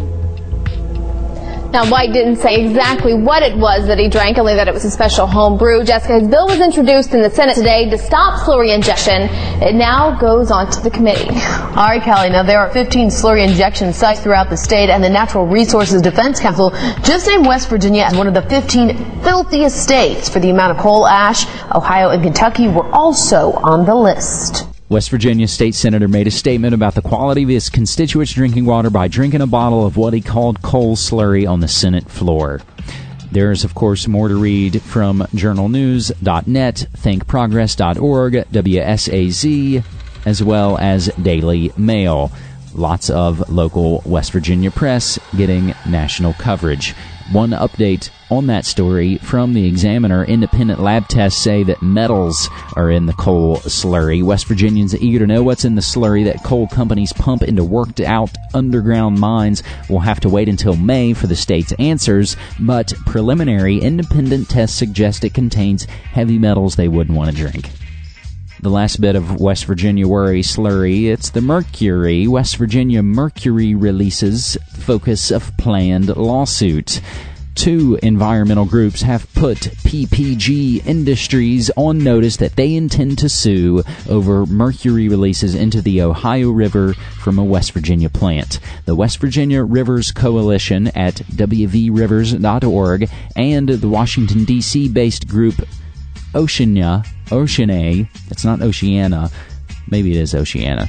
Now, White didn't say exactly what it was that he drank, only that it was a special home brew. Jessica, his bill was introduced in the Senate today to stop slurry injection. It now goes on to the committee. All right, Callie. Now, there are 15 slurry injection sites throughout the state, and the Natural Resources Defense Council just named West Virginia as one of the 15 filthiest states for the amount of coal ash. Ohio and Kentucky were also on the list. West Virginia state senator made a statement about the quality of his constituents' drinking water by drinking a bottle of what he called coal slurry on the Senate floor. There's, of course, more to read from journalnews.net, thinkprogress.org, WSAZ, as well as Daily Mail. Lots of local West Virginia press getting national coverage. One update on that story from the Examiner: independent lab tests say that metals are in the coal slurry. West Virginians eager to know what's in the slurry that coal companies pump into worked out underground mines will have to wait until May for the state's answers, but preliminary independent tests suggest it contains heavy metals they wouldn't want to drink. The last bit of West Virginia worry slurry, it's the mercury. West Virginia mercury releases focus of planned lawsuit. 2 environmental groups have put PPG Industries on notice that they intend to sue over mercury releases into the Ohio River from a West Virginia plant. The West Virginia Rivers Coalition at wvrivers.org and the Washington, D.C. based group Oceana, it's not Oceana, maybe it is Oceana,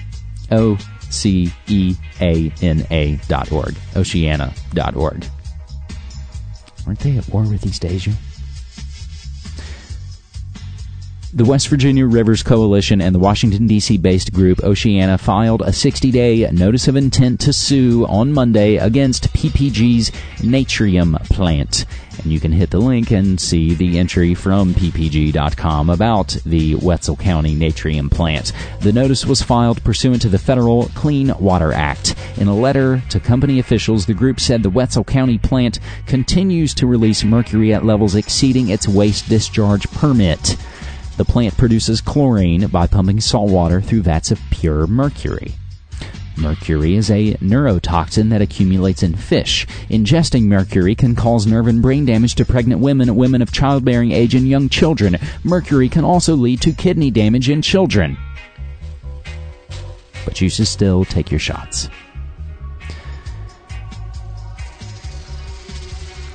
OCEANA.org, Oceana.org. Aren't they at war with East Asia? The West Virginia Rivers Coalition and the Washington, D.C. based group Oceana filed a 60-day notice of intent to sue on Monday against PPG's Natrium plant. And you can hit the link and see the entry from ppg.com about the Wetzel County Natrium plant. The notice was filed pursuant to the Federal Clean Water Act. In a letter to company officials, the group said the Wetzel County plant continues to release mercury at levels exceeding its waste discharge permit. The plant produces chlorine by pumping salt water through vats of pure mercury. Mercury is a neurotoxin that accumulates in fish. Ingesting mercury can cause nerve and brain damage to pregnant women, women of childbearing age, and young children. Mercury can also lead to kidney damage in children. But you should still take your shots.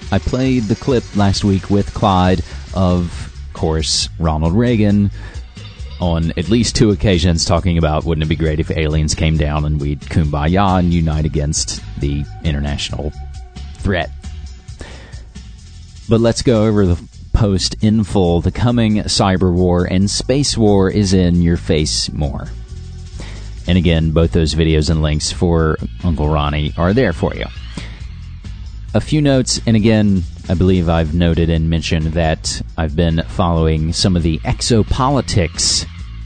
I played the clip last week with Clyde of course, Ronald Reagan on at least 2 occasions talking about wouldn't it be great if aliens came down and we'd kumbaya and unite against the international threat. But let's go over the post in full. The coming cyber war and space war is in your face more. And again, both those videos and links for Uncle Ronnie are there for you. A few notes, and again, I believe I've noted and mentioned that I've been following some of the exopolitics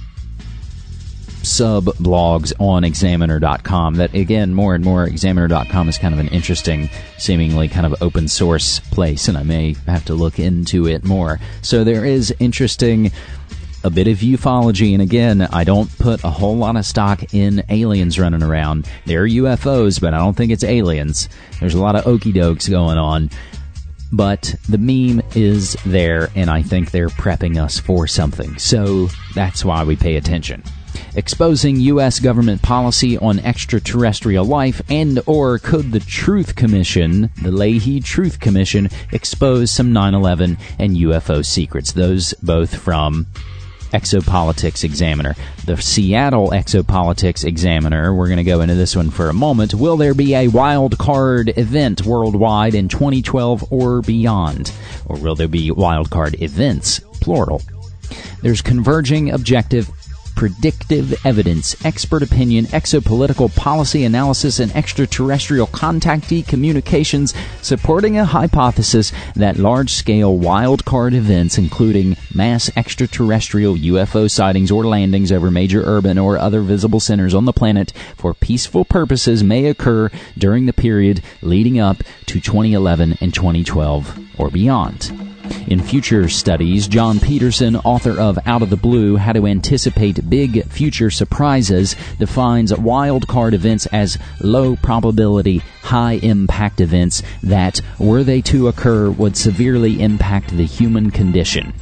sub-blogs on Examiner.com. That, again, more and more, Examiner.com is kind of an interesting, seemingly kind of open source place, and I may have to look into it more. So there is interesting, a bit of ufology, and again, I don't put a whole lot of stock in aliens running around. There are UFOs, but I don't think it's aliens. There's a lot of okie dokes going on. But the meme is there, and I think they're prepping us for something. So that's why we pay attention. Exposing U.S. government policy on extraterrestrial life, and or could the Truth Commission, the Leahy Truth Commission, expose some 9/11 and UFO secrets? Those both from Exopolitics Examiner. The Seattle Exopolitics Examiner, we're going to go into this one for a moment. Will there be a wild card event worldwide in 2012 or beyond? Or will there be wild card events, plural? There's converging objective predictive evidence, expert opinion, exopolitical policy analysis, and extraterrestrial contactee communications supporting a hypothesis that large-scale wildcard events, including mass extraterrestrial UFO sightings or landings over major urban or other visible centers on the planet for peaceful purposes, may occur during the period leading up to 2011 and 2012 or beyond. In future studies, John Peterson, author of Out of the Blue, How to Anticipate Big Future Surprises, defines wildcard events as low-probability, high-impact events that, were they to occur, would severely impact the human condition.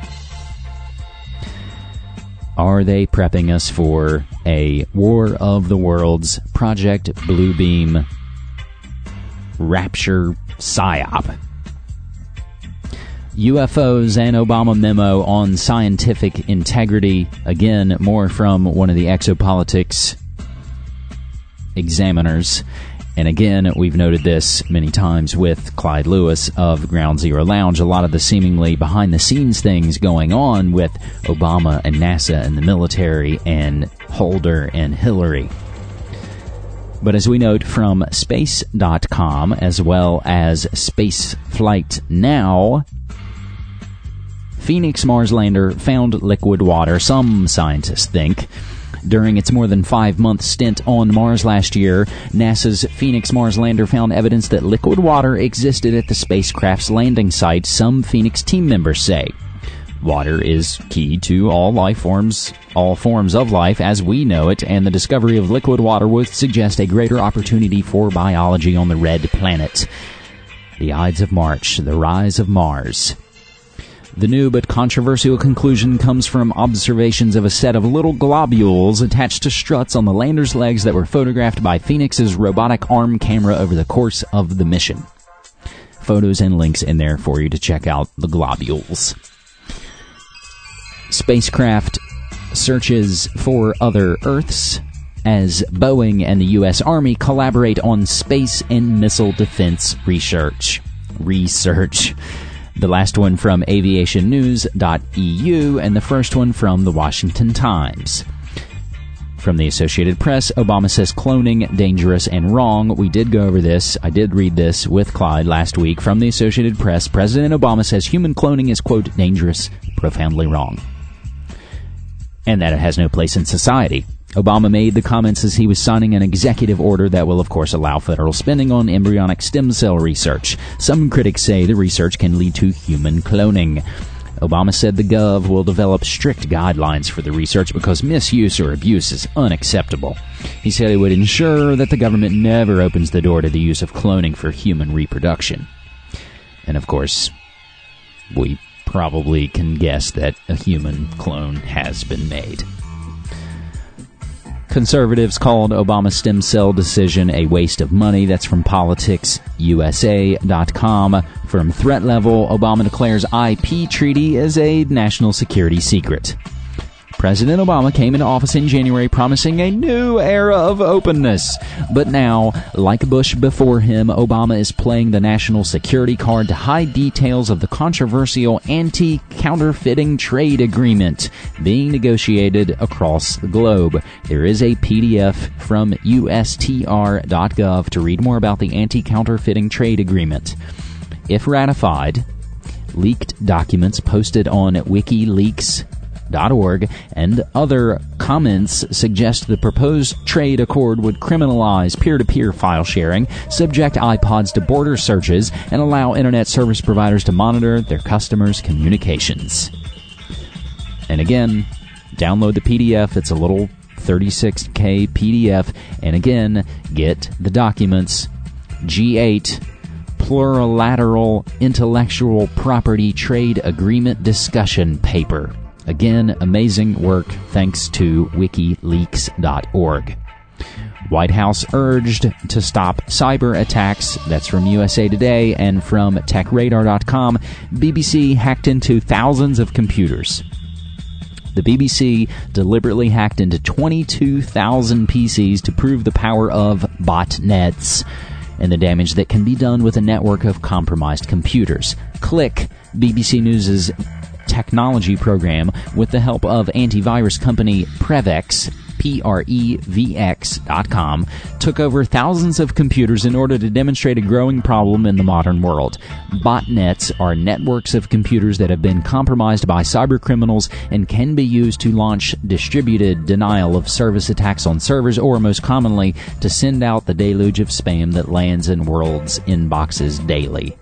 Are they prepping us for a War of the Worlds, Project Bluebeam, Rapture PSYOP? UFOs and Obama memo on scientific integrity. Again, more from one of the Exopolitics examiners. And again, we've noted this many times with Clyde Lewis of Ground Zero Lounge. A lot of the seemingly behind-the-scenes things going on with Obama and NASA and the military and Holder and Hillary. But as we note from Space.com as well as Spaceflight Now, Phoenix Mars lander found liquid water, some scientists think. During its more than 5-month stint on Mars last year, NASA's Phoenix Mars lander found evidence that liquid water existed at the spacecraft's landing site, some Phoenix team members say. Water is key to all forms of life as we know it, and the discovery of liquid water would suggest a greater opportunity for biology on the red planet. The Ides of March, the rise of Mars. The new but controversial conclusion comes from observations of a set of little globules attached to struts on the lander's legs that were photographed by Phoenix's robotic arm camera over the course of the mission. Photos and links in there for you to check out the globules. Spacecraft searches for other Earths as Boeing and the U.S. Army collaborate on space and missile defense research. The last one from aviationnews.eu and the first one from the Washington Times. From the Associated Press, Obama says cloning dangerous and wrong. We did go over this. I did read this with Clyde last week. From the Associated Press, President Obama says human cloning is, quote, dangerous, profoundly wrong, and that it has no place in society. Obama made the comments as he was signing an executive order that will, of course, allow federal spending on embryonic stem cell research. Some critics say the research can lead to human cloning. Obama said the Gov will develop strict guidelines for the research because misuse or abuse is unacceptable. He said it would ensure that the government never opens the door to the use of cloning for human reproduction. And, of course, we probably can guess that a human clone has been made. Conservatives called Obama's stem cell decision a waste of money. That's from PoliticsUSA.com. From Threat Level, Obama declares IP treaty is a national security secret. President Obama came into office in January promising a new era of openness. But now, like Bush before him, Obama is playing the national security card to hide details of the controversial anti-counterfeiting trade agreement being negotiated across the globe. There is a PDF from USTR.gov to read more about the anti-counterfeiting trade agreement. If ratified, leaked documents posted on WikiLeaks.org and other comments suggest the proposed trade accord would criminalize peer-to-peer file sharing, subject iPods to border searches, and allow internet service providers to monitor their customers' communications. And again, download the PDF. It's a little 36K PDF. And again, get the documents. G8 Plurilateral Intellectual Property Trade Agreement Discussion Paper. Again, amazing work thanks to WikiLeaks.org. White House urged to stop cyber attacks. That's from USA Today. And from TechRadar.com, BBC hacked into thousands of computers. The BBC deliberately hacked into 22,000 PCs to prove the power of botnets and the damage that can be done with a network of compromised computers. Click BBC News' technology program with the help of antivirus company Prevex, Prevx.com, took over thousands of computers in order to demonstrate a growing problem in the modern world. Botnets are networks of computers that have been compromised by cybercriminals and can be used to launch distributed denial of service attacks on servers, or most commonly, to send out the deluge of spam that lands in world's inboxes daily.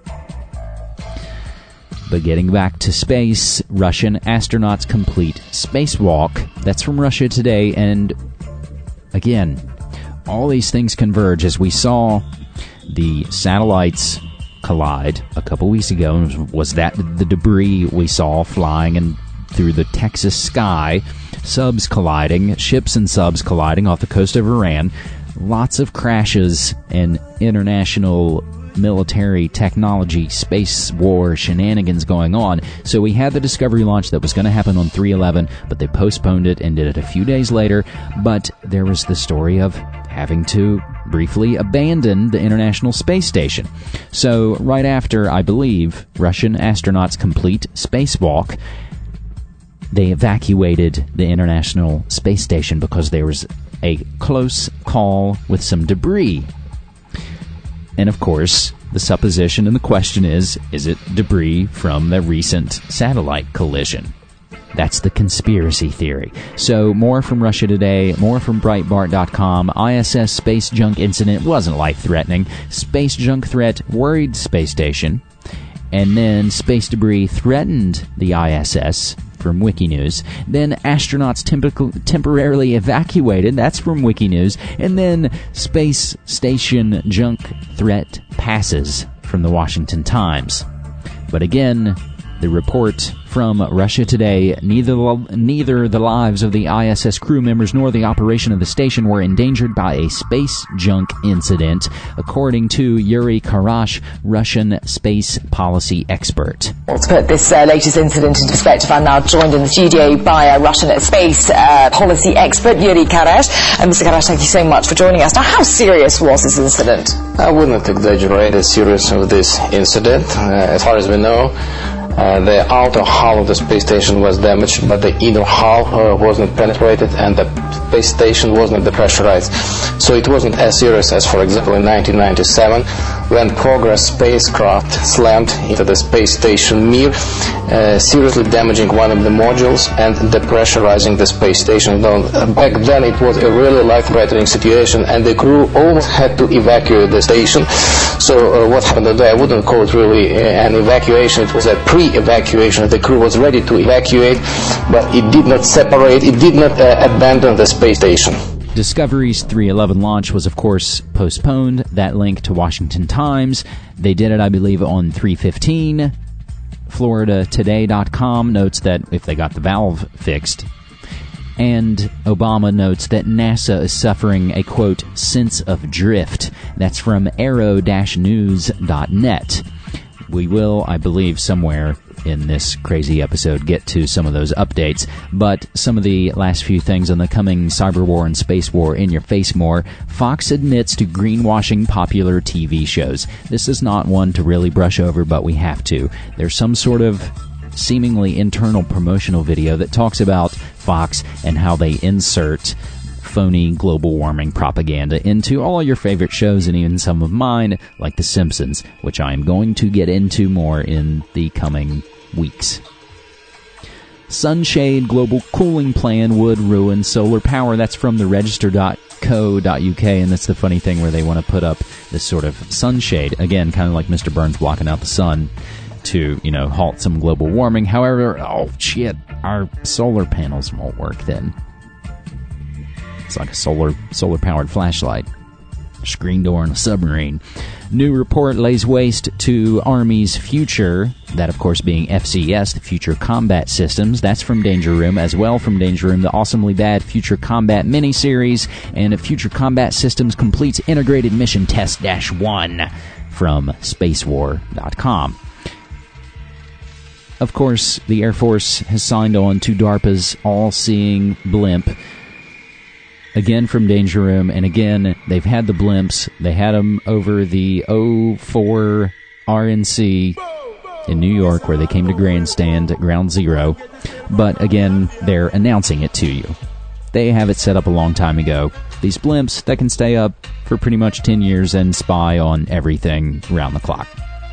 But getting back to space, Russian astronauts complete spacewalk. That's from Russia Today. And again, all these things converge as we saw the satellites collide a couple weeks ago. Was that the debris we saw flying and through the Texas sky? Subs colliding, ships and subs colliding off the coast of Iran. Lots of crashes and international military technology, space war shenanigans going on. So we had the Discovery launch that was going to happen on 3/11, but they postponed it and did it a few days later. But there was the story of having to briefly abandon the International Space Station. So right after, I believe, Russian astronauts complete spacewalk, they evacuated the International Space Station because there was a close call with some debris. And of course, the supposition and the question is it debris from the recent satellite collision? That's the conspiracy theory. So more from Russia Today, more from Breitbart.com. ISS space junk incident wasn't life-threatening. Space junk threat worried space station. And then space debris threatened the ISS, from Wikinews. Then astronauts temporarily evacuated. That's from Wikinews. And then space station junk threat passes from the Washington Times. But again, the report from Russia Today, neither the lives of the ISS crew members nor the operation of the station were endangered by a space junk incident, according to Yuri Karash, Russian space policy expert. Well, to put this latest incident into perspective, I'm now joined in the studio by a Russian space policy expert, Yuri Karash. Mr. Karash, thank you so much for joining us. Now, how serious was this incident? I wouldn't exaggerate the seriousness of this incident. As far as we know, the outer hull of the space station was damaged, but the inner hull wasn't penetrated and the space station wasn't depressurized. So it wasn't as serious as, for example, in 1997 when Progress spacecraft slammed into the space station Mir, seriously damaging one of the modules and depressurizing the space station. Back then it was a really life-threatening situation and the crew almost had to evacuate the station. So what happened today, I wouldn't call it really an evacuation, it was a pre-evacuation. The crew was ready to evacuate, but it did not separate, it did not abandon the space station. Discovery's 3/11 launch was, of course, postponed. That link to Washington Times. They did it, I believe, on 3/15. FloridaToday.com notes that if they got the valve fixed, And Obama notes that NASA is suffering a, quote, sense of drift. That's from arrow-news.net. We will, I believe, somewhere in this crazy episode get to some of those updates, but some of the last few things on the coming cyber war and space war in your face more. Fox admits to greenwashing popular TV shows. This is not one to really brush over, but we have to. There's some sort of seemingly internal promotional video that talks about Fox and how they insert phony global warming propaganda into all your favorite shows and even some of mine, like The Simpsons, which I am going to get into more in the coming weeks. Sunshade global cooling plan would ruin solar power. That's from the register.co.uk, and that's the funny thing where they want to put up this sort of sunshade. Again, kind of like Mr. Burns blocking out the sun to, halt some global warming. However, our solar panels won't work then. It's like a solar-powered flashlight. Screen door in a submarine. New report lays waste to Army's future, that of course being FCS, the Future Combat Systems. That's from Danger Room. As well from Danger Room, the awesomely bad Future Combat miniseries, and Future Combat Systems completes integrated mission test -1 from spacewar.com. Of course, the Air Force has signed on to DARPA's all-seeing blimp. Again from Danger Room, and again, they've had the blimps. They had them over the 04 RNC in New York, where they came to grandstand at Ground Zero. But again, they're announcing it to you. They have it set up a long time ago. These blimps that can stay up for pretty much 10 years and spy on everything around the clock.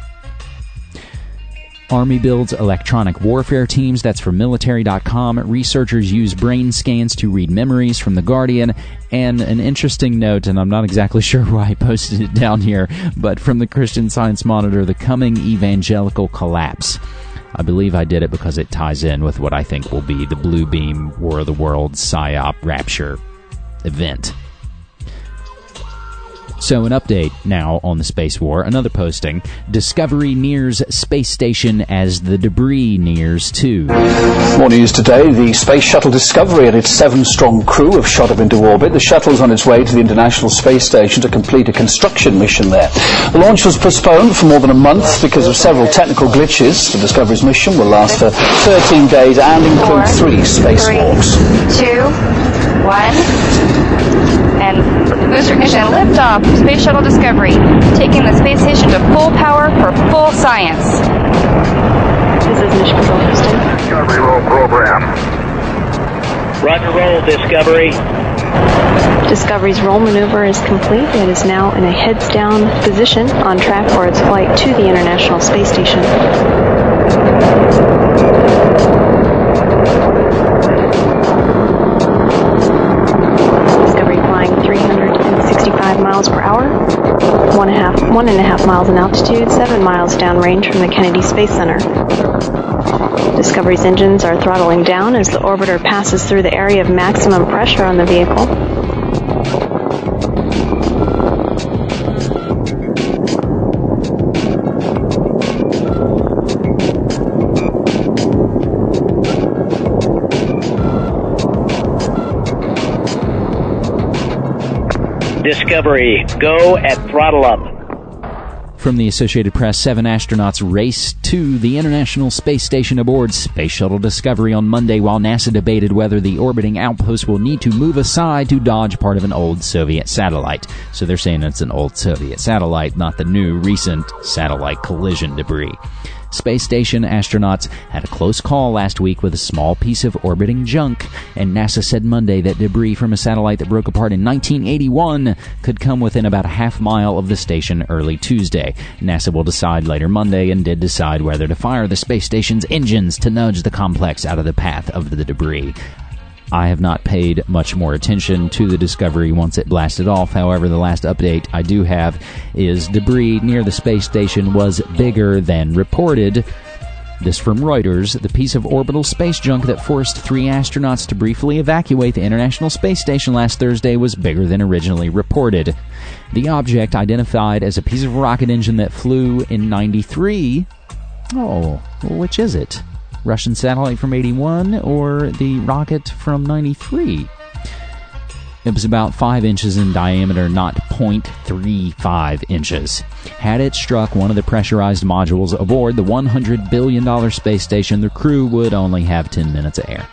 Army builds electronic warfare teams. That's from military.com. Researchers use brain scans to read memories from The Guardian. And an interesting note, and I'm not exactly sure why I posted it down here, but from the Christian Science Monitor, the coming evangelical collapse. I believe I did it because it ties in with what I think will be the Blue Beam War of the Worlds PSYOP Rapture event. So an update now on the space war. Another posting. Discovery nears space station as the debris nears too. More news today. The Space Shuttle Discovery and its 7-strong crew have shot up into orbit. The shuttle is on its way to the International Space Station to complete a construction mission there. The launch was postponed for more than a month because of several technical glitches. The Discovery's mission will last for 13 days and include 3 spacewalks. 2, 1... and booster ignition liftoff. Space Shuttle Discovery, taking the space station to full power for full science. This is Mission Control Houston. Discovery roll program. Roger roll, Discovery. Discovery's roll maneuver is complete. It is now in a heads-down position on track for its flight to the International Space Station. Miles per hour, 1.5 miles in altitude, 7 miles downrange from the Kennedy Space Center. Discovery's engines are throttling down as the orbiter passes through the area of maximum pressure on the vehicle. Discovery, go at throttle up. From the Associated Press, 7 astronauts race to the International Space Station aboard Space Shuttle Discovery on Monday while NASA debated whether the orbiting outpost will need to move aside to dodge part of an old Soviet satellite. So they're saying it's an old Soviet satellite, not the new, recent satellite collision debris. Space Station astronauts had a close call last week with a small piece of orbiting junk, and NASA said Monday that debris from a satellite that broke apart in 1981 could come within about a half mile of the station early Tuesday. NASA will decide later Monday, and did decide whether to fire the space station's engines to nudge the complex out of the path of the debris. I have not paid much more attention to the Discovery once it blasted off. However, the last update I do have is debris near the space station was bigger than reported. This from Reuters. The piece of orbital space junk that forced 3 astronauts to briefly evacuate the International Space Station last Thursday was bigger than originally reported. The object, identified as a piece of rocket engine that flew in '93... Oh, well, which is it? Russian satellite from 81 or the rocket from 93? It was about 5 inches in diameter, not 0.35 inches. Had it struck one of the pressurized modules aboard the $100 billion space station, the crew would only have 10 minutes of air.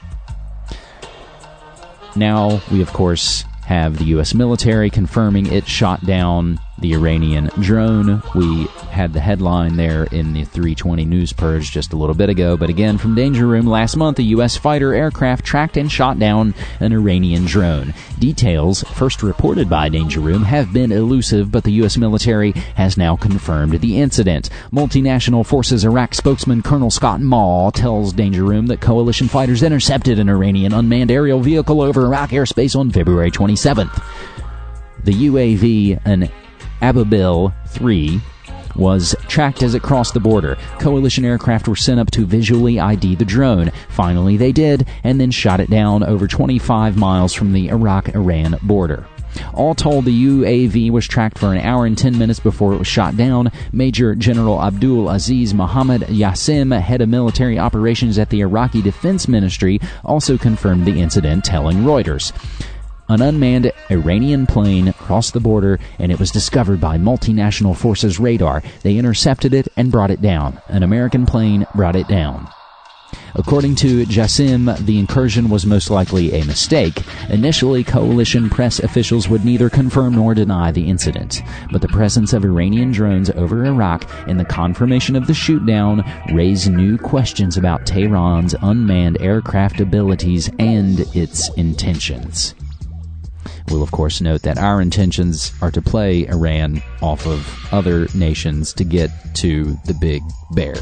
Now, we of course have the U.S. military confirming it shot down the Iranian drone. We had the headline there in the 320 News Purge just a little bit ago, but again, from Danger Room, last month, a U.S. fighter aircraft tracked and shot down an Iranian drone. Details, first reported by Danger Room, have been elusive, but the U.S. military has now confirmed the incident. Multinational Forces Iraq spokesman Colonel Scott Maw tells Danger Room that coalition fighters intercepted an Iranian unmanned aerial vehicle over Iraq airspace on February 27th. The UAV, an Ababil 3, was tracked as it crossed the border. Coalition aircraft were sent up to visually ID the drone. Finally, they did, and then shot it down over 25 miles from the Iraq-Iran border. All told, the UAV was tracked for an hour and 10 minutes before it was shot down. Major General Abdul Aziz Mohammed Yassim, head of military operations at the Iraqi Defense Ministry, also confirmed the incident, telling Reuters. An unmanned Iranian plane crossed the border, and it was discovered by multinational forces radar. They intercepted it and brought it down. An American plane brought it down. According to Jassim, the incursion was most likely a mistake. Initially, coalition press officials would neither confirm nor deny the incident. But the presence of Iranian drones over Iraq and the confirmation of the shootdown raise new questions about Tehran's unmanned aircraft abilities and its intentions. We'll, of course, note that our intentions are to play Iran off of other nations to get to the big bear.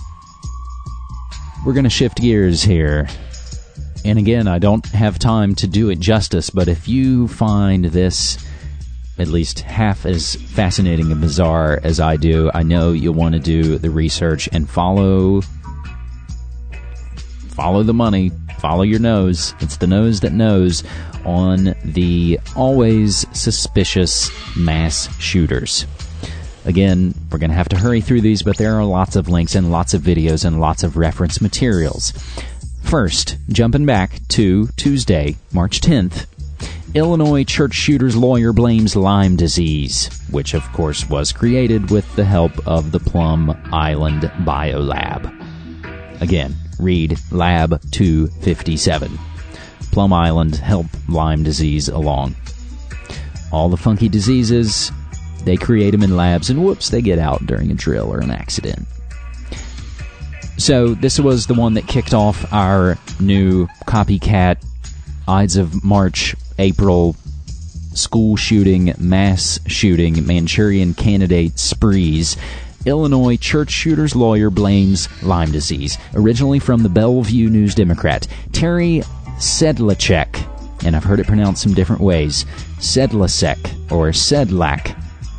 We're going to shift gears here. And again, I don't have time to do it justice, but if you find this at least half as fascinating and bizarre as I do, I know you'll want to do the research and follow the money, follow your nose. It's the nose that knows on the always suspicious mass shooters. Again, we're going to have to hurry through these, but there are lots of links and lots of videos and lots of reference materials. First, jumping back to Tuesday, March 10th, Illinois church shooter's lawyer blames Lyme disease, which of course was created with the help of the Plum Island Biolab. Again, read Lab 257. Plum Island help Lyme disease along. All the funky diseases, they create them in labs, and whoops, they get out during a drill or an accident. So this was the one that kicked off our new copycat Ides of March, April school shooting, mass shooting, Manchurian Candidate sprees. Illinois church shooter's lawyer blames Lyme disease. Originally from the Bellevue News Democrat, Terry Sedlacek, and I've heard it pronounced some different ways, Sedlacek or Sedlak,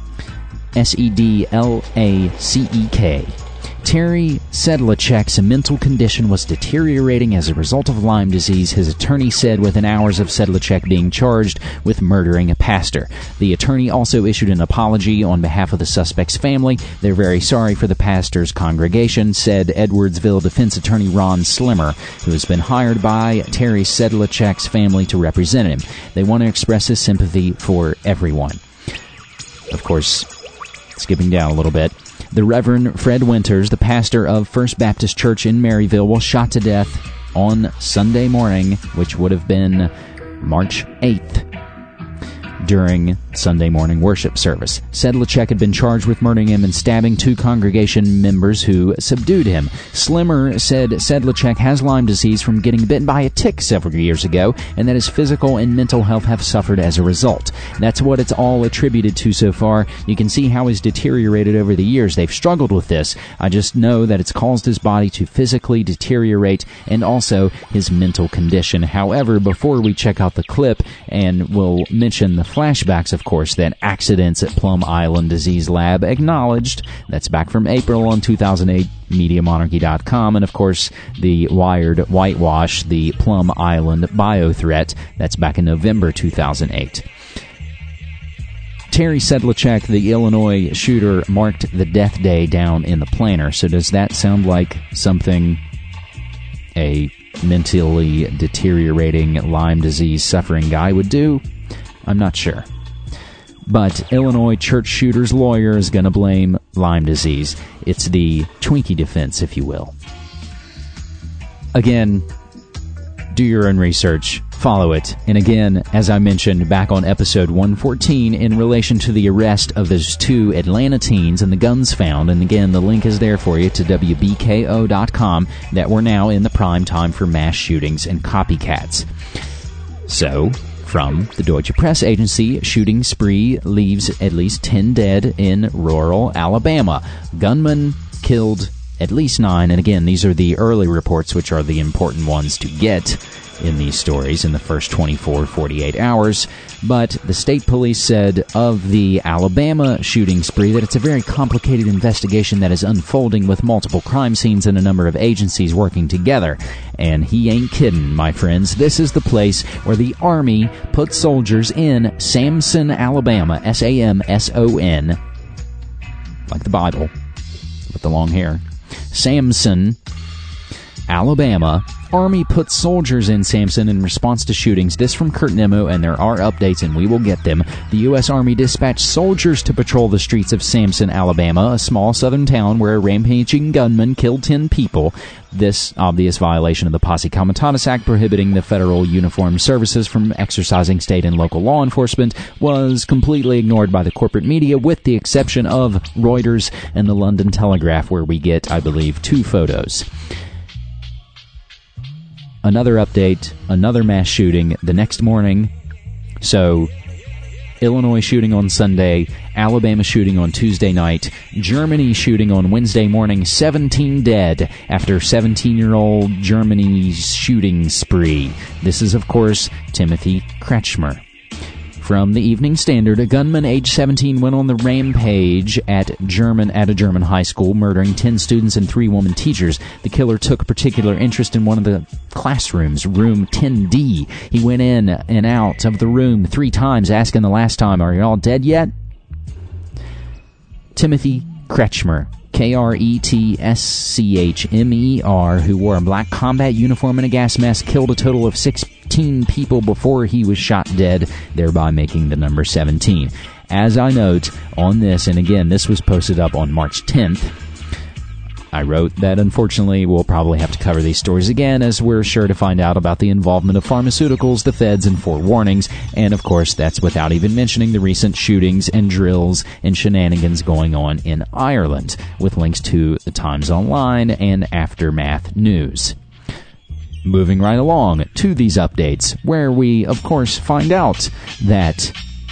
Sedlacek. Terry Sedlacek's mental condition was deteriorating as a result of Lyme disease, his attorney said within hours of Sedlacek being charged with murdering a pastor. The attorney also issued an apology on behalf of the suspect's family. They're very sorry for the pastor's congregation, said Edwardsville defense attorney Ron Slimmer, who has been hired by Terry Sedlacek's family to represent him. They want to express his sympathy for everyone. Of course, skipping down a little bit, the Reverend Fred Winters, the pastor of First Baptist Church in Maryville, was shot to death on Sunday morning, which would have been March 8th, during Sunday morning worship service. Sedlacek had been charged with murdering him and stabbing two congregation members who subdued him. Slimmer said Sedlacek has Lyme disease from getting bitten by a tick several years ago, and that his physical and mental health have suffered as a result. That's what it's all attributed to so far. You can see how he's deteriorated over the years. They've struggled with this. I just know that it's caused his body to physically deteriorate and also his mental condition. However, before we check out the clip, and we'll mention the flashbacks, of course, that accidents at Plum Island Disease Lab acknowledged. That's back from April on 2008, MediaMonarchy.com, and of course, the Wired whitewash, the Plum Island bio-threat. That's back in November 2008. Terry Sedlacek, the Illinois shooter, marked the death day down in the planner. So does that sound like something a mentally deteriorating Lyme disease suffering guy would do? I'm not sure. But Illinois church shooter's lawyer is going to blame Lyme disease. It's the Twinkie defense, if you will. Again, do your own research. Follow it. And again, as I mentioned back on episode 114, in relation to the arrest of those 2 Atlanta teens and the guns found, and again, the link is there for you to WBKO.com, that we're now in the prime time for mass shootings and copycats. So, from the Deutsche Press Agency, shooting spree leaves at least 10 dead in rural Alabama. Gunman killed at least 9, and again, these are the early reports, which are the important ones to get in these stories in the first 48 hours. But the state police said of the Alabama shooting spree that it's a very complicated investigation that is unfolding with multiple crime scenes and a number of agencies working together. And he ain't kidding, my friends. This is the place where the Army put soldiers in Samson, Alabama, Samson, like the Bible, with the long hair. Samson, Alabama. Army put soldiers in Samson in response to shootings. This from Kurt Nimmo, and there are updates, and we will get them. The U.S. Army dispatched soldiers to patrol the streets of Samson, Alabama, a small southern town where a rampaging gunman killed 10 people. This obvious violation of the Posse Comitatus Act prohibiting the federal uniformed services from exercising state and local law enforcement was completely ignored by the corporate media, with the exception of Reuters and the London Telegraph, where we get, I believe, 2 photos. Another update, another mass shooting the next morning. So, Illinois shooting on Sunday, Alabama shooting on Tuesday night, Germany shooting on Wednesday morning, 17 dead after 17-year-old Germany's shooting spree. This is, of course, Timothy Kretschmer. From the Evening Standard, a gunman age 17 went on the rampage at a German high school, murdering 10 students and 3 woman teachers. The killer took particular interest in one of the classrooms, room 10D. He went in and out of the room 3 times, asking the last time, "Are you all dead yet?" Timothy Kretschmer, Kretschmer, who wore a black combat uniform and a gas mask, killed a total of 16 people before he was shot dead, thereby making the number 17. As I note on this, and again, this was posted up on March 10th, I wrote that unfortunately we'll probably have to cover these stories again, as we're sure to find out about the involvement of pharmaceuticals, the feds, and forewarnings, and of course that's without even mentioning the recent shootings and drills and shenanigans going on in Ireland, with links to the Times Online and Aftermath News. Moving right along to these updates, where we, of course, find out that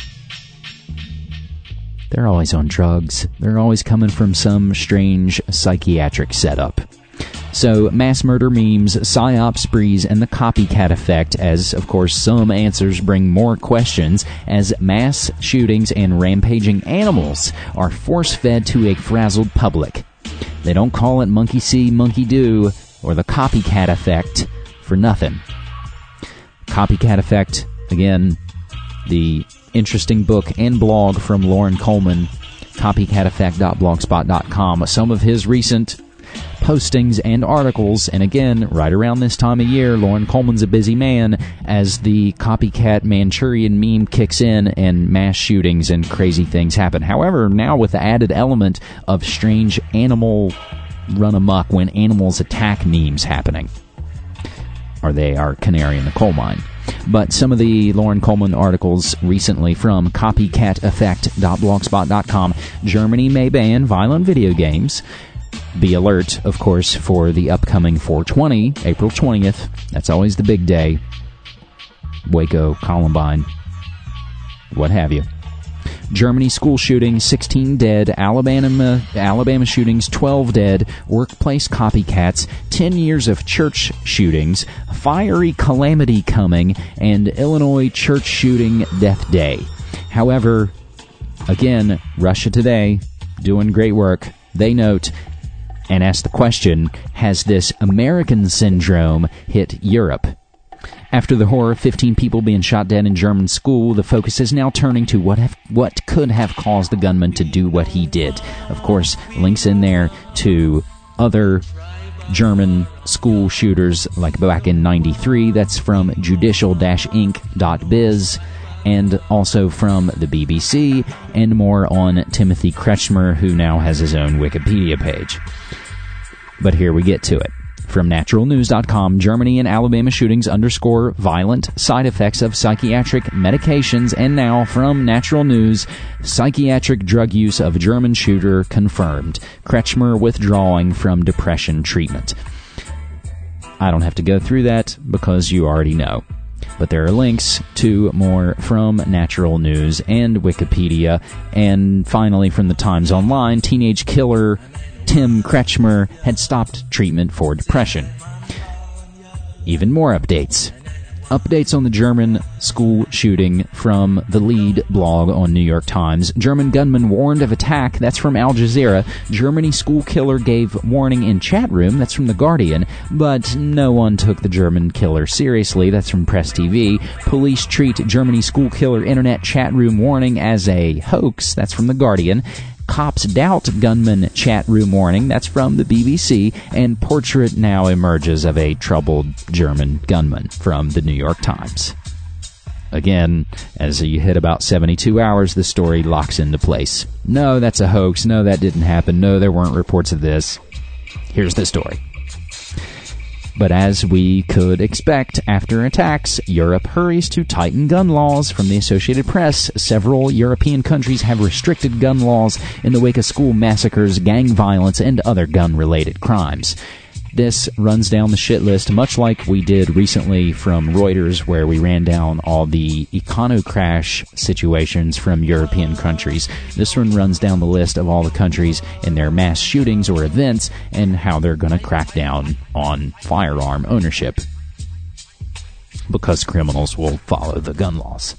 they're always on drugs. They're always coming from some strange psychiatric setup. So, mass murder memes, psyop sprees, and the copycat effect, as, of course, some answers bring more questions, as mass shootings and rampaging animals are force-fed to a frazzled public. They don't call it monkey see, monkey do, or the copycat effect for nothing. Copycat effect, again, the interesting book and blog from Lauren Coleman, copycateffect.blogspot.com. Some of his recent postings and articles, and again, right around this time of year, Lauren Coleman's a busy man as the copycat Manchurian meme kicks in and mass shootings and crazy things happen. However, now with the added element of strange animal run amok when animals attack memes happening, or they are canary in the coal mine. But some of the Lauren Coleman articles recently from copycateffect.blogspot.com. Germany may ban violent video games. Be alert, of course, for the upcoming 420, April 20th. That's always the big day. Waco, Columbine, what have you. Germany school shooting, 16 dead. Alabama shootings, 12 dead. Workplace copycats, 10 years of church shootings. Fiery calamity coming, and Illinois church shooting death day. However, again, Russia Today, doing great work. They note and ask the question, has this American syndrome hit Europe? After the horror of 15 people being shot dead in German school, the focus is now turning to what could have caused the gunman to do what he did. Of course, links in there to other German school shooters like back in 93. That's from judicial-inc.biz, and also from the BBC, and more on Timothy Kretschmer, who now has his own Wikipedia page. But here we get to it. From naturalnews.com, Germany and Alabama shootings underscore violent side effects of psychiatric medications. And now from Natural News, psychiatric drug use of German shooter confirmed. Kretschmer withdrawing from depression treatment. I don't have to go through that because you already know. But there are links to more from Natural News and Wikipedia. And finally from the Times Online, teenage killer Tim Kretschmer had stopped treatment for depression. Even more updates. Updates on the German school shooting from the Lead blog on New York Times. German gunman warned of attack. That's from Al Jazeera. Germany school killer gave warning in chat room. That's from The Guardian. But no one took the German killer seriously. That's from Press TV. Police treat Germany school killer internet chat room warning as a hoax. That's from The Guardian. Cops doubt gunman chat room warning. That's from the BBC. And portrait now emerges of a troubled German gunman from the New York Times. Again, as you hit about 72 hours, the story locks into place. No, that's a hoax. No, that didn't happen. No, there weren't reports of this. Here's the story. But as we could expect, after attacks, Europe hurries to tighten gun laws. From the Associated Press, several European countries have restricted gun laws in the wake of school massacres, gang violence, and other gun-related crimes. This runs down the shit list, much like we did recently from Reuters, where we ran down all the econo-crash situations from European countries. This one runs down the list of all the countries and their mass shootings or events and how they're going to crack down on firearm ownership, because criminals will follow the gun laws.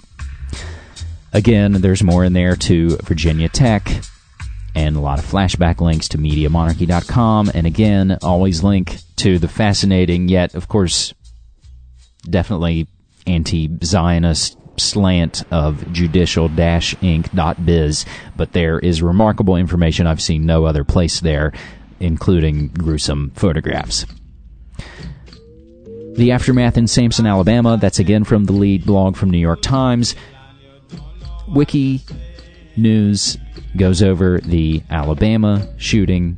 Again, there's more in there to Virginia Tech, and a lot of flashback links to MediaMonarchy.com. And again, always link to the fascinating, yet, of course, definitely anti-Zionist slant of judicial-inc.biz. But there is remarkable information I've seen no other place there, including gruesome photographs. The aftermath in Samson, Alabama. That's again from the Lead blog from New York Times. Wiki News goes over the Alabama shooting.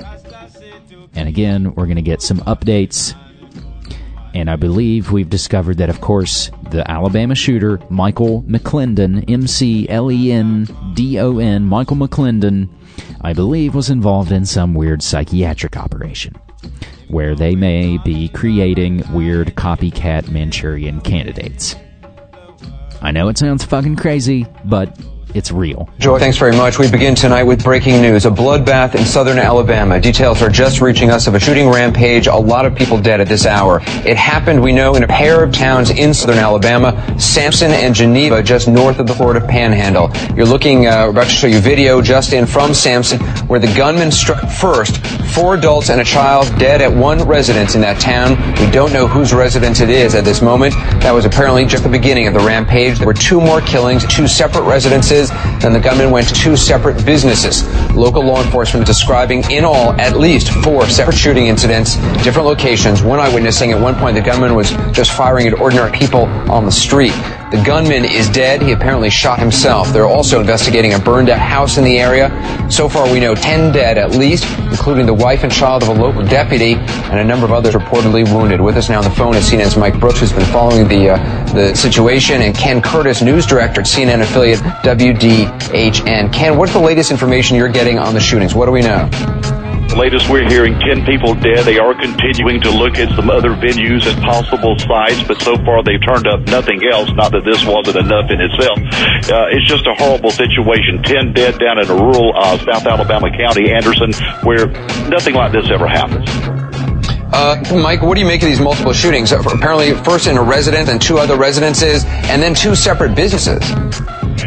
And again, we're going to get some updates. And I believe we've discovered that, of course, the Alabama shooter, Michael McClendon, M-C-L-E-N-D-O-N, Michael McClendon, I believe was involved in some weird psychiatric operation where they may be creating weird copycat Manchurian candidates. I know it sounds fucking crazy, but it's real. Joy, thanks very much. We begin tonight with breaking news. A bloodbath in southern Alabama. Details are just reaching us of a shooting rampage. A lot of people dead at this hour. It happened, we know, in a pair of towns in southern Alabama, Samson and Geneva, just north of the Florida Panhandle. You're looking, we're about to show you video just in from Samson, where the gunman struck first 4 adults and a child dead at one residence in that town. We don't know whose residence it is at this moment. That was apparently just the beginning of the rampage. There were 2 more killings, 2 separate residences. Then the gunman went to 2 separate businesses. Local law enforcement describing in all at least 4 separate shooting incidents, different locations. One eyewitness saying at one point the gunman was just firing at ordinary people on the street. The gunman is dead. He apparently shot himself. They're also investigating a burned-out house in the area. So far, we know 10 dead at least, including the wife and child of a local deputy, and a number of others reportedly wounded. With us now on the phone is CNN's Mike Brooks, who's been following the situation, and Ken Curtis, news director at CNN affiliate WDHN. Ken, what's the latest information you're getting on the shootings? What do we know? The latest, we're hearing 10 people dead. They are continuing to look at some other venues and possible sites, but so far they've turned up nothing else. Not that this wasn't enough in itself. It's just a horrible situation. 10 dead down in a rural South Alabama county, Anderson, where nothing like this ever happens. Mike, what do you make of these multiple shootings? Apparently, first in a residence and 2 other residences, and then 2 separate businesses.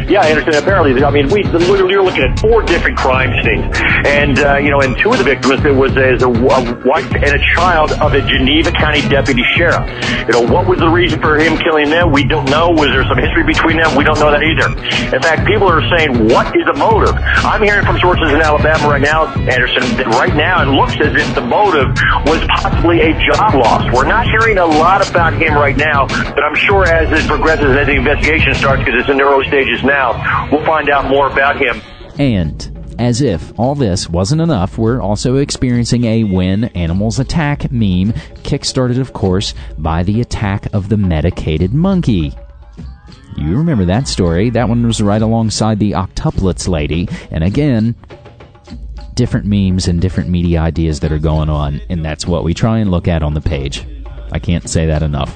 Yeah, Anderson, apparently, I mean, we were looking at 4 different crime scenes. And, and 2 of the victims, there was a wife and a child of a Geneva County deputy sheriff. What was the reason for him killing them? We don't know. Was there some history between them? We don't know that either. In fact, people are saying, what is the motive? I'm hearing from sources in Alabama right now, Anderson, that right now it looks as if the motive was possibly a job loss. We're not hearing a lot about him right now, but I'm sure as it progresses, as the investigation starts, because it's in the early stages now, we'll find out more about him. And as if all this wasn't enough, we're also experiencing a When Animals Attack meme, kickstarted, of course, by the attack of the medicated monkey. You remember that story. That one was right alongside the octuplets lady. And again, different memes and different media ideas that are going on, and that's what we try and look at on the page. I can't say that enough.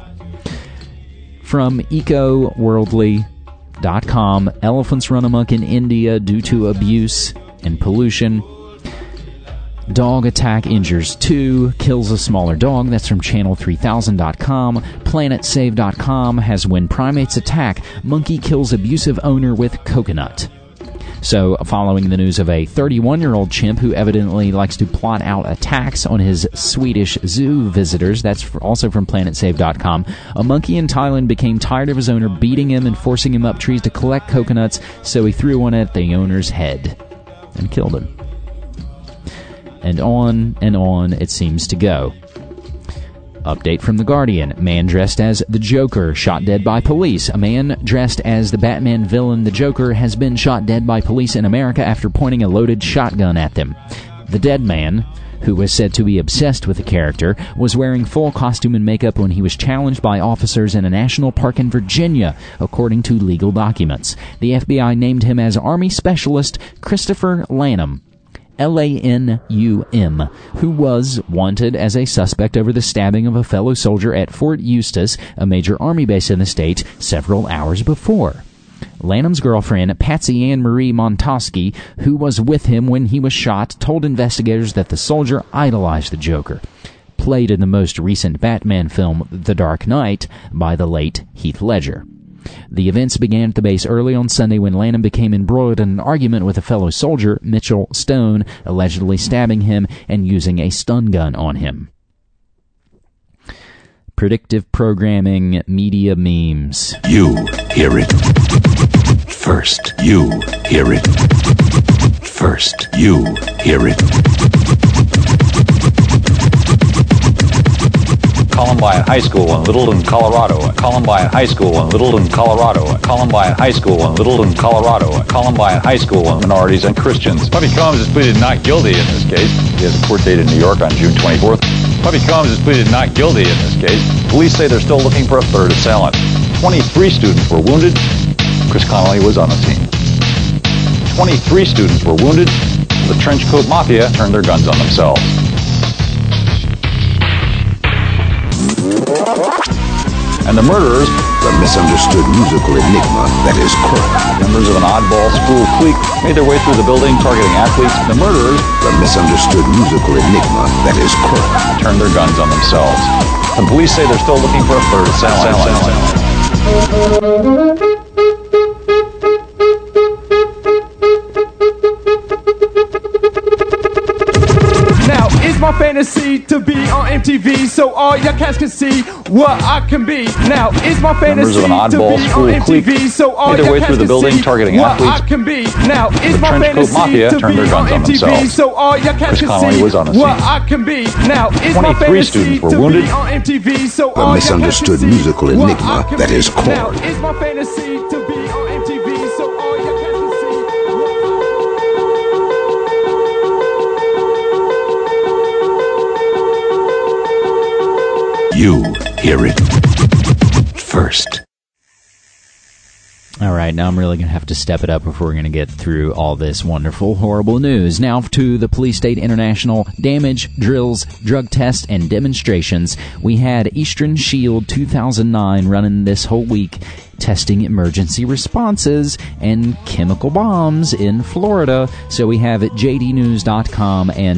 From EcoWorldly.com, elephants run amok in India due to abuse and pollution. Dog attack injures 2, kills a smaller dog. That's from Channel3000.com. PlanetSave.com has when primates attack, monkey kills abusive owner with coconut. So, following the news of a 31-year-old chimp who evidently likes to plot out attacks on his Swedish zoo visitors, that's also from PlanetSave.com, a monkey in Thailand became tired of his owner beating him and forcing him up trees to collect coconuts, so he threw one at the owner's head and killed him. And on it seems to go. Update from The Guardian. Man dressed as the Joker shot dead by police. A man dressed as the Batman villain, the Joker, has been shot dead by police in America after pointing a loaded shotgun at them. The dead man, who was said to be obsessed with the character, was wearing full costume and makeup when he was challenged by officers in a national park in Virginia, according to legal documents. The FBI named him as Army Specialist Christopher Lanum, Lanum, who was wanted as a suspect over the stabbing of a fellow soldier at Fort Eustis, a major Army base in the state, several hours before. Lanham's girlfriend, Patsy Ann Marie Montosky, who was with him when he was shot, told investigators that the soldier idolized the Joker, played in the most recent Batman film, The Dark Knight, by the late Heath Ledger. The events began at the base early on Sunday when Lanham became embroiled in an argument with a fellow soldier, Mitchell Stone, allegedly stabbing him and using a stun gun on him. Predictive programming, media memes. You hear it first. You hear it first. You hear it. Columbine High School in Littleton, Colorado. Columbine High School in Littleton, Colorado. Columbine High School in Littleton, Colorado. Columbine High School in minorities and Christians. Puppy Combs has pleaded not guilty in this case. He has a court date in New York on June 24th. Puppy Combs has pleaded not guilty in this case. Police say they're still looking for a third assailant. 23 students were wounded. Chris Connolly was on the scene. 23 students were wounded. The Trenchcoat Mafia turned their guns on themselves. And the murderers, the misunderstood musical enigma that is Quirk. Members of an oddball school clique made their way through the building targeting athletes. The murderers, the misunderstood musical enigma that is Quirk, turned their guns on themselves. The police say they're still looking for a third assailant. Now, it's my fantasy to be on MTV so all your cats can see what I can be. Now, it's my fantasy to be on MTV so all your cats can see what I can be. Now, it's my fantasy to be on MTV so all your cats can see what I can be. Now, it's my fantasy to be on MTV so all your cats can see the misunderstood musical enigma that is Quirk. Now, it's my fantasy to be on MTV so all your cats can see. You hear it first. All right, now I'm really going to have to step it up if we're going to get through all this wonderful, horrible news. Now to the Police State International damage, drills, drug tests, and demonstrations. We had Eastern Shield 2009 running this whole week, testing emergency responses and chemical bombs in Florida. So we have at jdnews.com and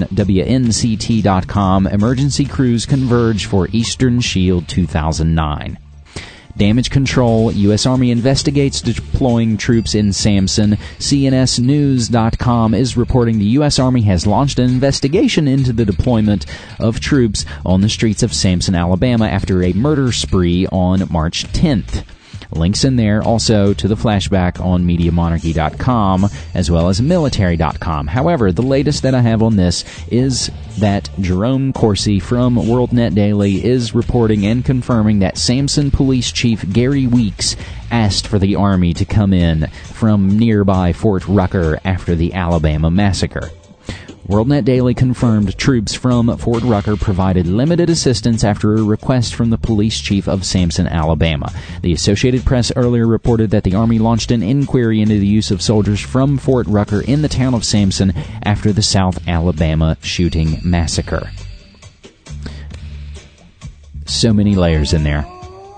WNCT.com, emergency crews converge for Eastern Shield 2009. Damage control. U.S. Army investigates deploying troops in Samson. CNSnews.com is reporting the U.S. Army has launched an investigation into the deployment of troops on the streets of Samson, Alabama after a murder spree on March 10th. Links in there also to the flashback on MediaMonarchy.com as well as Military.com. However, the latest that I have on this is that Jerome Corsi from WorldNet Daily is reporting and confirming that Samson Police Chief Gary Weeks asked for the Army to come in from nearby Fort Rucker after the Alabama massacre. WorldNet Daily confirmed troops from Fort Rucker provided limited assistance after a request from the police chief of Samson, Alabama. The Associated Press earlier reported that the Army launched an inquiry into the use of soldiers from Fort Rucker in the town of Samson after the South Alabama shooting massacre. So many layers in there.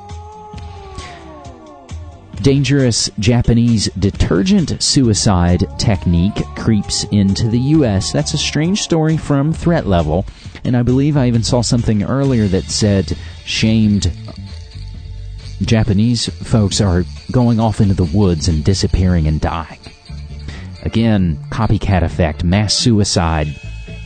Dangerous Japanese detergent suicide technique creeps into the U.S. That's a strange story from Threat Level, and I believe I even saw something earlier that said shamed Japanese folks are going off into the woods and disappearing and dying. Again, copycat effect, mass suicide,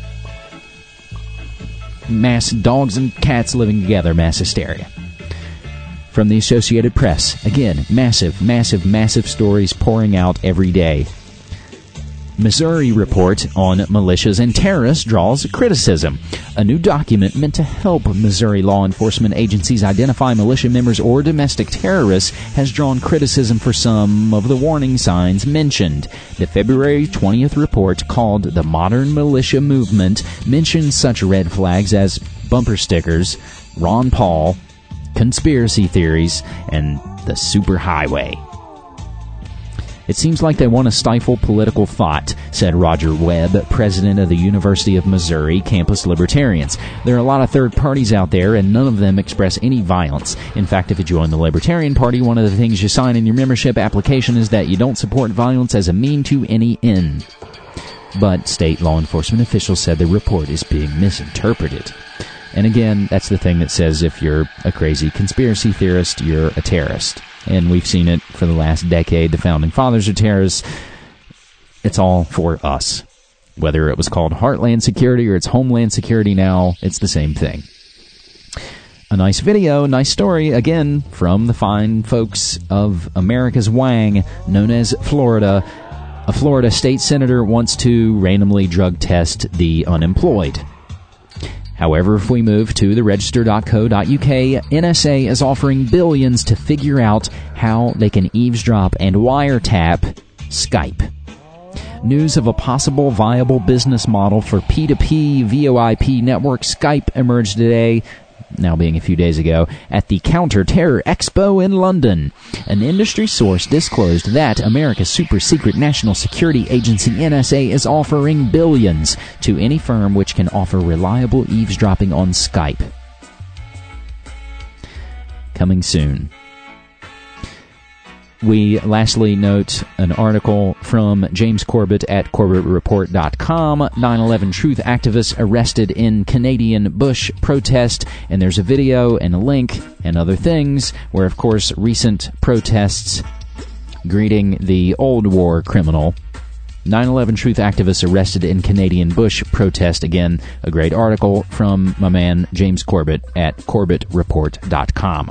mass dogs and cats living together, mass hysteria. From the Associated Press, again, massive stories pouring out every day. Missouri report on militias and terrorists draws criticism. A new document meant to help Missouri law enforcement agencies identify militia members or domestic terrorists has drawn criticism for some of the warning signs mentioned. The February 20th report, called The Modern Militia Movement, mentions such red flags as bumper stickers, Ron Paul, conspiracy theories, and the superhighway. It seems like they want to stifle political thought, said Roger Webb, president of the University of Missouri Campus Libertarians. There are a lot of third parties out there, and none of them express any violence. In fact, if you join the Libertarian Party, one of the things you sign in your membership application is that you don't support violence as a mean to any end. But state law enforcement officials said the report is being misinterpreted. And again, that's the thing that says if you're a crazy conspiracy theorist, you're a terrorist. And we've seen it for the last decade. The Founding Fathers are terrorists. It's all for us. Whether it was called Heartland Security or it's Homeland Security now, it's the same thing. A nice video, nice story, again, from the fine folks of America's Wang, known as Florida. A Florida state senator wants to randomly drug test the unemployed. However, if we move to the register.co.uk, NSA is offering billions to figure out how they can eavesdrop and wiretap Skype. News of a possible viable business model for P2P VoIP network Skype emerged today, now being a few days ago, at the Counter-Terror Expo in London. An industry source disclosed that America's super-secret national security agency NSA is offering billions to any firm which can offer reliable eavesdropping on Skype. Coming soon. We lastly note an article from James Corbett at CorbettReport.com. 9/11 Truth activists arrested in Canadian Bush protest. And there's a video and a link and other things where, of course, recent protests greeting the old war criminal. 9/11 Truth activists arrested in Canadian Bush protest. Again, a great article from my man James Corbett at CorbettReport.com.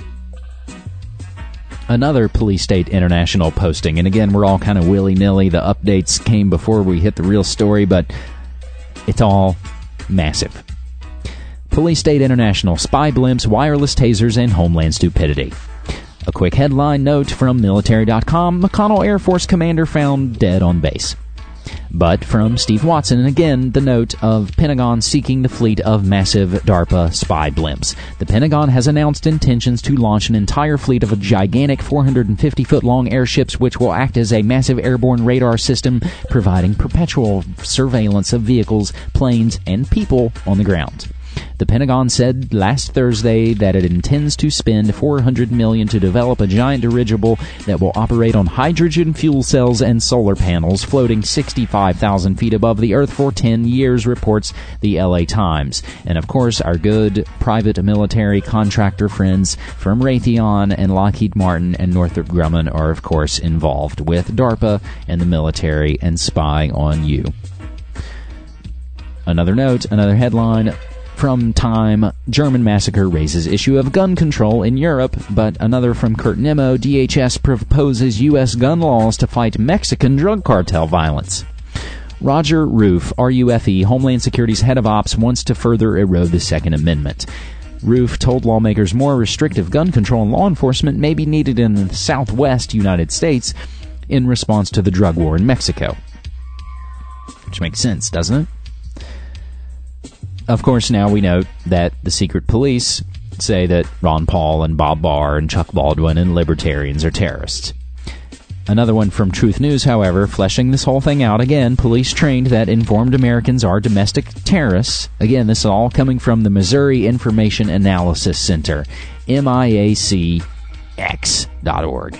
Another Police State International posting, and again, we're all kind of willy-nilly. The updates came before we hit the real story, but it's all massive. Police State International, spy blimps, wireless tasers, and homeland stupidity. A quick headline note from Military.com, McConnell Air Force commander found dead on base. But from Steve Watson, and again, the note of Pentagon seeking the fleet of massive DARPA spy blimps. The Pentagon has announced intentions to launch an entire fleet of a gigantic 450-foot-long airships which will act as a massive airborne radar system, providing perpetual surveillance of vehicles, planes, and people on the ground. The Pentagon said last Thursday that it intends to spend $400 million to develop a giant dirigible that will operate on hydrogen fuel cells and solar panels floating 65,000 feet above the Earth for 10 years, reports the LA Times. And of course, our good private military contractor friends from Raytheon and Lockheed Martin and Northrop Grumman are, of course, involved with DARPA and the military and spy on you. Another note, another headline from Time: German massacre raises issue of gun control in Europe. But another from Kurt Nimmo: DHS proposes U.S. gun laws to fight Mexican drug cartel violence. Roger Roof, RUFE, Homeland Security's head of ops, wants to further erode the Second Amendment. Roof told lawmakers more restrictive gun control and law enforcement may be needed in the southwest United States in response to the drug war in Mexico. Which makes sense, doesn't it? Of course, now we note that the secret police say that Ron Paul and Bob Barr and Chuck Baldwin and libertarians are terrorists. Another one from Truth News, however, fleshing this whole thing out again. Police trained that informed Americans are domestic terrorists. Again, this is all coming from the Missouri Information Analysis Center, MIACX.org.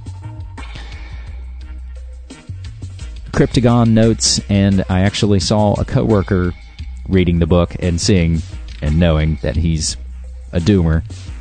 Cryptagon notes, and I actually saw a coworker reading the book and seeing and knowing that he's a doomer.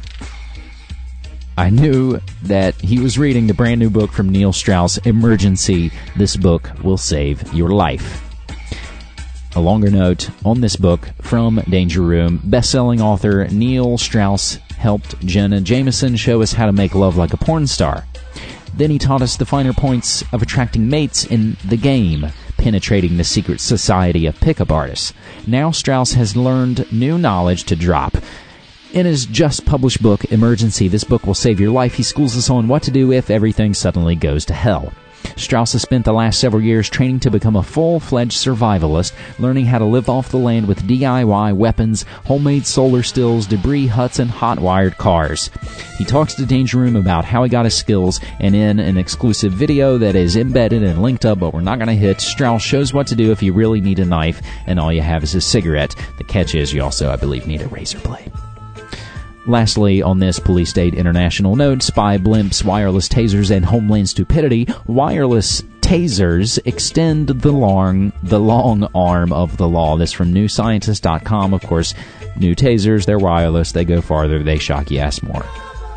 I knew that he was reading the brand new book from Neil Strauss, Emergency. This book will save your life. A longer note on this book from Danger Room: best-selling author Neil Strauss helped Jenna Jameson show us how to make love like a porn star. Then he taught us the finer points of attracting mates in the game, penetrating the secret society of pickup artists. Now Strauss has learned new knowledge to drop. In his just-published book, Emergency, this book will save your life. He schools us on what to do if everything suddenly goes to hell. Strauss has spent the last several years training to become a full-fledged survivalist, learning how to live off the land with DIY weapons, homemade solar stills, debris huts, and hot-wired cars. He talks to Danger Room about how he got his skills, and in an exclusive video that is embedded and linked up, but we're not going to hit, Strauss shows what to do if you really need a knife and all you have is a cigarette. The catch is you also, I believe, need a razor blade. Lastly, on this Police State International note, spy blimps, wireless tasers, and homeland stupidity, wireless tasers extend the long arm of the law. This from NewScientist.com. Of course, new tasers, they're wireless, they go farther, they shock your ass more.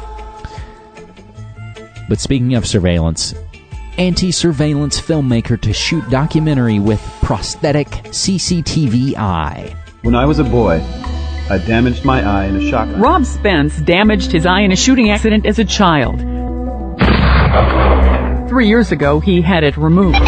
But speaking of surveillance, anti-surveillance filmmaker to shoot documentary with prosthetic CCTV eye. When I was a boy, I damaged my eye in a shotgun. Rob Spence damaged his eye in a shooting accident as a child. 3 years ago, he had it removed.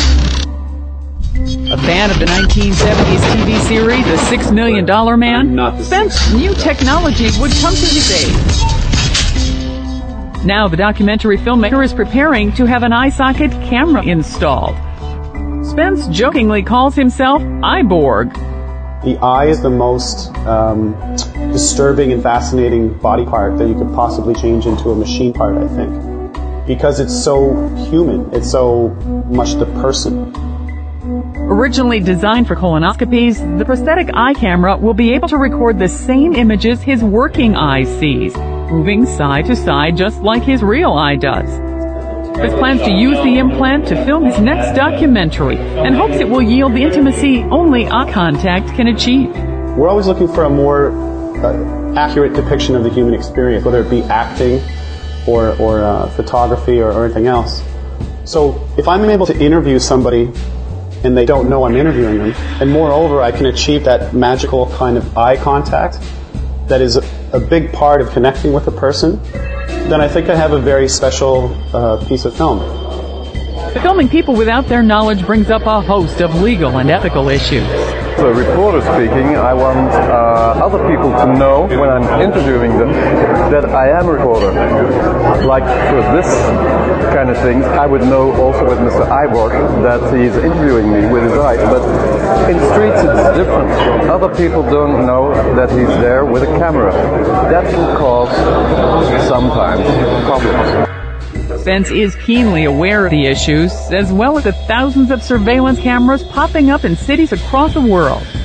A fan of the 1970s TV series, The $6 Million Man, Spence knew technology would come to his aid. Now the documentary filmmaker is preparing to have an eye socket camera installed. Spence jokingly calls himself Eyeborg. The eye is the most disturbing and fascinating body part that you could possibly change into a machine part, I think. Because it's so human. It's so much the person. Originally designed for colonoscopies, the prosthetic eye camera will be able to record the same images his working eye sees, moving side to side just like his real eye does. Spence plans to use the implant to film his next documentary and hopes it will yield the intimacy only eye contact can achieve. We're always looking for a more accurate depiction of the human experience, whether it be acting or photography or anything else. So if I'm able to interview somebody and they don't know I'm interviewing them, and moreover I can achieve that magical kind of eye contact that is a big part of connecting with a person, then I think I have a very special piece of film. Filming people without their knowledge brings up a host of legal and ethical issues. As a reporter speaking, I want other people to know when I'm interviewing them that I am a reporter. Like for this kind of thing, I would know also with Mr. Eyeborg that he's interviewing me with his eyes, but in streets it's different. Other people don't know that he's there with a camera. That can cause sometimes problems. Spence is keenly aware of the issues, as well as the thousands of surveillance cameras popping up in cities across the world.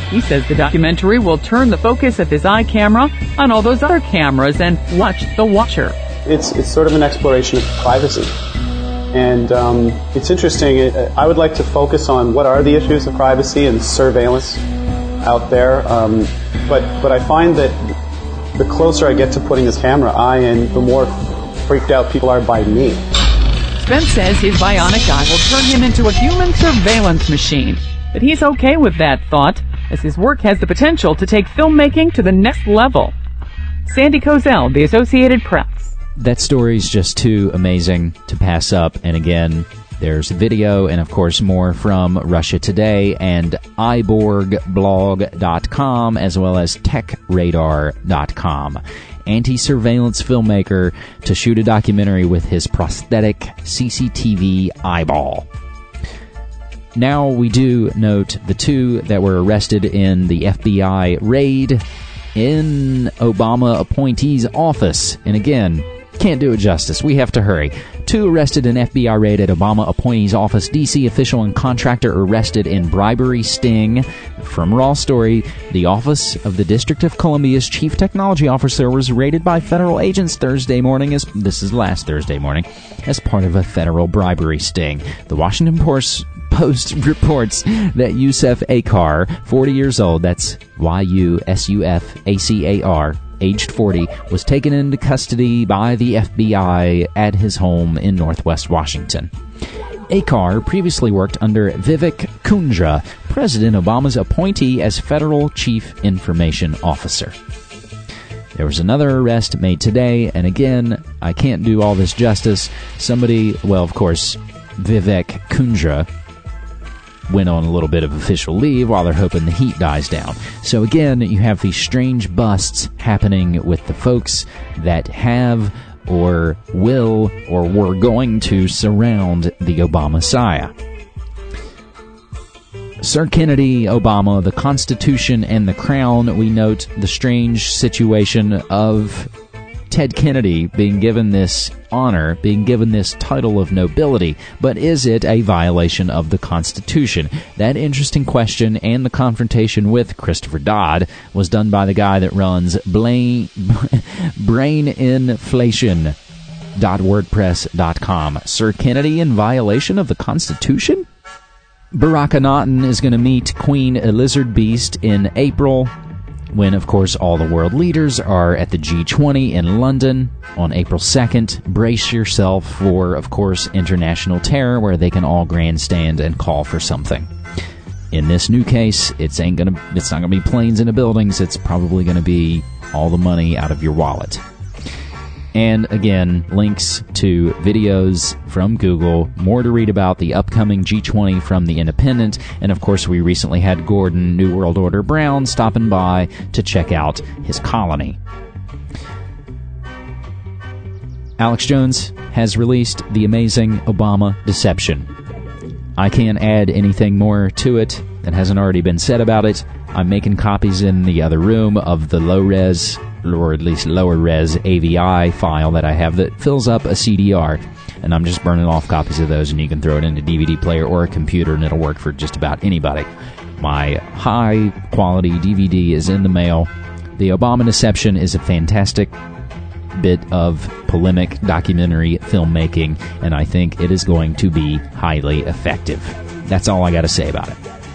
He says the documentary will turn the focus of his iCamera on all those other cameras and watch the watcher. It's sort of an exploration of privacy. And it's interesting. I would like to focus on what are the issues of privacy and surveillance out there. But I find that the closer I get to putting this camera eye in, the more freaked out people are by me. Spence says his bionic eye will turn him into a human surveillance machine. But he's okay with that thought, as his work has the potential to take filmmaking to the next level. Sandy Kozel, The Associated Press. That story's just too amazing to pass up. And again, there's video and, of course, more from Russia Today and iborgblog.com, as well as techradar.com. Anti-surveillance filmmaker to shoot a documentary with his prosthetic CCTV eyeball. Now we do note the two that were arrested in the FBI raid in Obama appointee's office. And again, can't do it justice. We have to hurry. Two arrested in FBI raid at Obama appointee's office. D.C. official and contractor arrested in bribery sting. From Raw Story, the office of the District of Columbia's chief technology officer was raided by federal agents Thursday morning. This is last Thursday morning, as part of a federal bribery sting. The Washington Post reports that Yusuf Akar, 40 years old, that's Yusuf-Acar, aged 40, was taken into custody by the FBI at his home in Northwest Washington. Akar previously worked under Vivek Kundra, President Obama's appointee as Federal Chief Information Officer. There was another arrest made today, and again, I can't do all this justice. Somebody, well, of course, Vivek Kundra went on a little bit of official leave while they're hoping the heat dies down. So again, you have these strange busts happening with the folks that have or will or were going to surround the Obama-Messiah. Sir Kennedy Obama, the Constitution and the Crown. We note the strange situation of Ted Kennedy being given this honor, being given this title of nobility, but is it a violation of the Constitution? That interesting question and the confrontation with Christopher Dodd was done by the guy that runs braininflation.wordpress.com. Sir Kennedy in violation of the Constitution? Barack Akhenaten is going to meet Queen Elizabeth in April, when, of course, all the world leaders are at the G20 in London on April 2nd. Brace yourself for, of course, international terror, where they can all grandstand and call for something. In this new case, it's not gonna be planes into buildings. It's probably gonna be all the money out of your wallet. And again, links to videos from Google, more to read about the upcoming G20 from The Independent, and of course we recently had Gordon New World Order Brown stopping by to check out his colony. Alex Jones has released the amazing Obama Deception. I can't add anything more to it that hasn't already been said about it. I'm making copies in the other room of the low-res, or at least lower-res AVI file that I have that fills up a CDR, and I'm just burning off copies of those, and you can throw it into a DVD player or a computer, and it'll work for just about anybody. My high-quality DVD is in the mail. The Obama Deception is a fantastic bit of polemic documentary filmmaking, and I think it is going to be highly effective. That's all I got to say about it.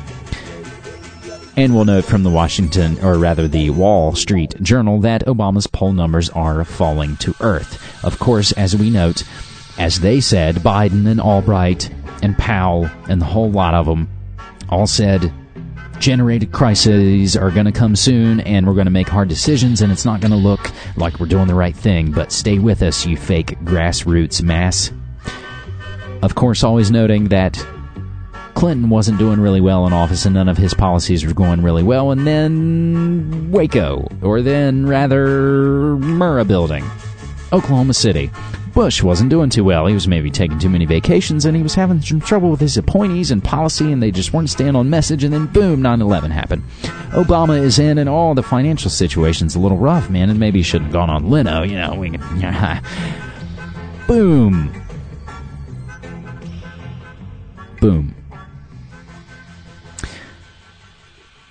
And we'll note from the the Wall Street Journal that Obama's poll numbers are falling to earth. Of course, as we note, as they said, Biden and Albright and Powell and the whole lot of them all said generated crises are going to come soon, and we're going to make hard decisions, and it's not going to look like we're doing the right thing, but stay with us, you fake grassroots mass. Of course, always noting that Clinton wasn't doing really well in office, and none of his policies were going really well, and then Waco, or then rather Murrah Building, Oklahoma City. Bush wasn't doing too well. He was maybe taking too many vacations, and he was having some trouble with his appointees and policy, and they just weren't staying on message, and then boom, 9/11 happened. Obama is in, and all the financial situation's a little rough, man, and maybe he shouldn't have gone on Leno, boom.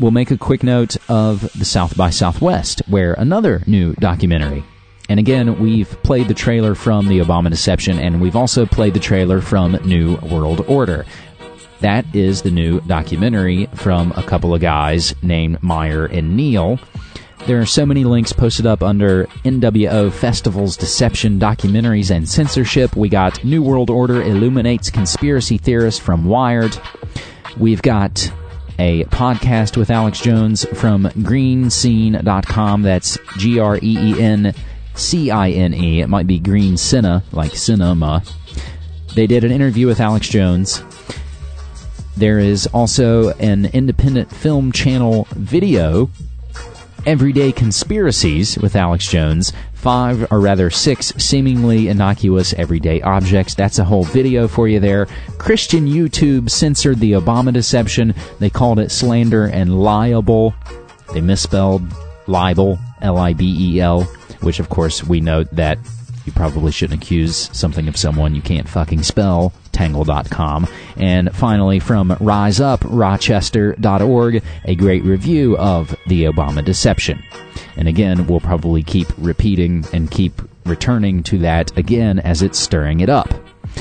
we'll make a quick note of the South by Southwest, where another new documentary. And again, we've played the trailer from The Obama Deception, and we've also played the trailer from New World Order. That is the new documentary from a couple of guys named Meyer and Neal. There are so many links posted up under NWO Festival's Deception, Documentaries, and Censorship. We got New World Order Illuminates Conspiracy Theorists from Wired. We've got a podcast with Alex Jones from greenscene.com. That's GREENCINE. It might be Green Cine, like cinema. They did an interview with Alex Jones. There is also an independent film channel video, Everyday Conspiracies with Alex Jones. 6 seemingly innocuous everyday objects. That's a whole video for you there. Christian YouTube censored the Obama Deception. They called it slander and liable. They misspelled libel, Libel, which of course we note that you probably shouldn't accuse something of someone you can't fucking spell, Tangle.com. And finally, from riseuprochester.org, a great review of the Obama Deception. And again, we'll probably keep repeating and keep returning to that again as it's stirring it up.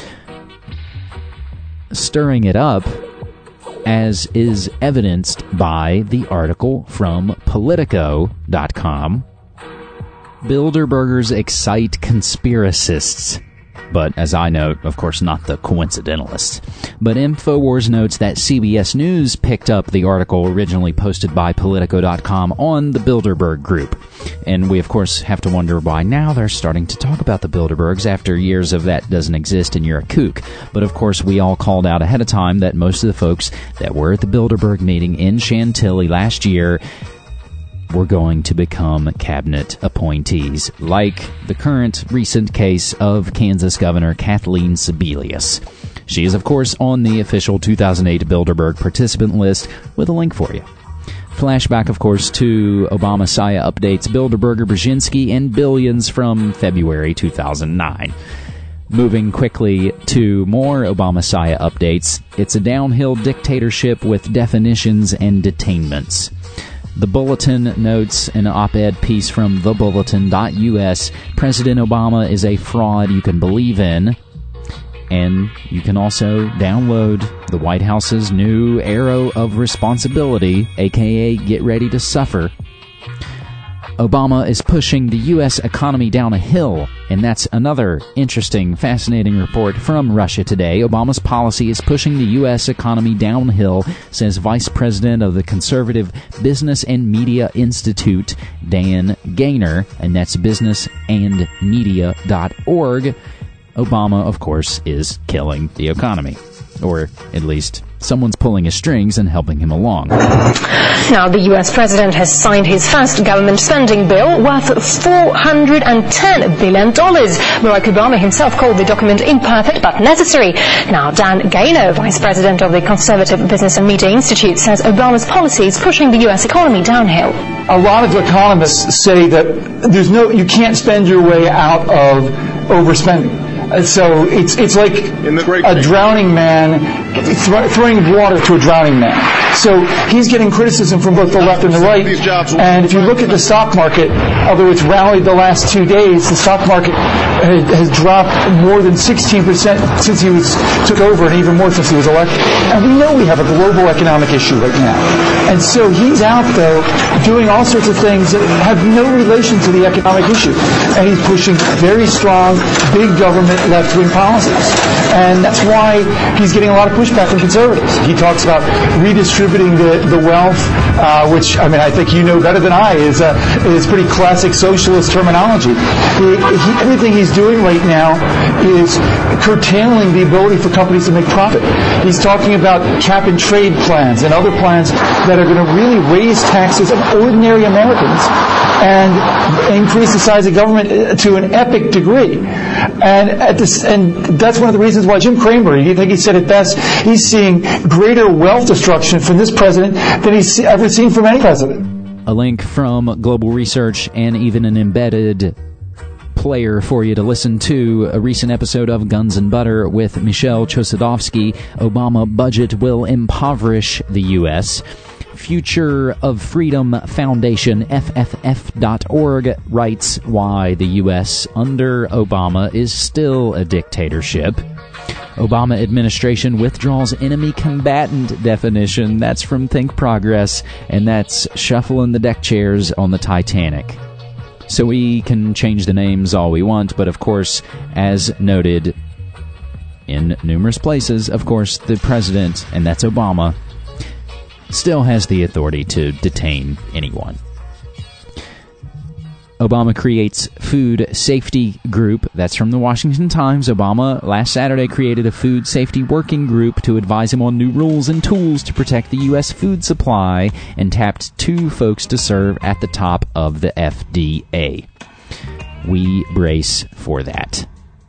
Stirring it up, as is evidenced by the article from Politico.com. Bilderbergers excite conspiracists. But, as I note, of course, not the coincidentalists. But InfoWars notes that CBS News picked up the article originally posted by Politico.com on the Bilderberg Group. And we, of course, have to wonder why now they're starting to talk about the Bilderbergs after years of that doesn't exist and you're a kook. But, of course, we all called out ahead of time that most of the folks that were at the Bilderberg meeting in Chantilly last year were going to become cabinet appointees, like the current recent case of Kansas Governor Kathleen Sebelius. She is, of course, on the official 2008 Bilderberg participant list with a link for you. Flashback, of course, to Obama Saya updates Bilderberger, Brzezinski, and Billions from February 2009. Moving quickly to more Obama Saya updates, it's a downhill dictatorship with definitions and detainments. The Bulletin notes an op-ed piece from thebulletin.us. President Obama is a fraud you can believe in. And you can also download the White House's new Arrow of Responsibility, aka Get Ready to Suffer. Obama is pushing the U.S. economy down a hill, and that's another interesting, fascinating report from Russia Today. Obama's policy is pushing the U.S. economy downhill, says Vice President of the Conservative Business and Media Institute, Dan Gaynor, and that's businessandmedia.org. Obama, of course, is killing the economy. Or at least someone's pulling his strings and helping him along. Now, the U.S. president has signed his first government spending bill worth $410 billion. Barack Obama himself called the document imperfect but necessary. Now, Dan Gaynor, vice president of the Conservative Business and Media Institute, says Obama's policy is pushing the U.S. economy downhill. A lot of economists say that you can't spend your way out of overspending. So it's like a drowning man throwing water to a drowning man. So he's getting criticism from both the left and the right. And if you look at the stock market, although it's rallied the last 2 days, the stock market has dropped more than 16% since he took over, and even more since he was elected. And we know we have a global economic issue right now. And so he's out, though, doing all sorts of things that have no relation to the economic issue. And he's pushing very strong, big government left-wing policies. And that's why he's getting a lot of pushback from conservatives. He talks about redistributing the wealth, which, I mean, I think you know better than I, is pretty classic socialist terminology. Everything he's doing right now is curtailing the ability for companies to make profit. He's talking about cap-and-trade plans and other plans that are going to really raise taxes on ordinary Americans and increase the size of government to an epic degree. And that's one of the reasons why Jim Cramer, I think he said it best, he's seeing greater wealth destruction from this president than he's ever seen from any president. A link from Global Research and even an embedded player for you to listen to a recent episode of Guns and Butter with Michelle Chossudovsky. Obama budget will impoverish the U.S. Future of Freedom Foundation, FFF.org, writes why the U.S. under Obama is still a dictatorship. Obama administration withdraws enemy combatant definition. That's from Think Progress, and that's shuffling the deck chairs on the Titanic. So we can change the names all we want, but of course, as noted in numerous places, of course, the president, and that's Obama, still has the authority to detain anyone. Obama creates food safety group. That's from the Washington Times. Obama last Saturday created a food safety working group to advise him on new rules and tools to protect the U.S. food supply, and tapped 2 folks to serve at the top of the FDA. We brace for that.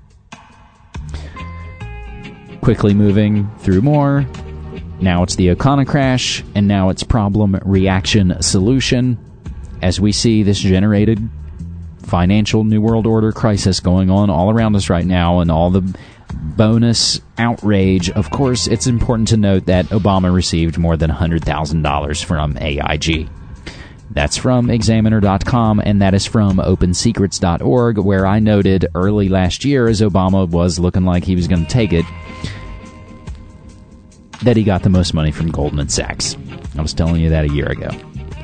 Quickly moving through more. Now it's the O'Connor crash, and now it's problem, reaction, solution. As we see this generated financial New World Order crisis going on all around us right now, and all the bonus outrage, of course, it's important to note that Obama received more than $100,000 from AIG. That's from Examiner.com, and that is from OpenSecrets.org, where I noted early last year, as Obama was looking like he was going to take it, that he got the most money from Goldman Sachs. I was telling you that a year ago.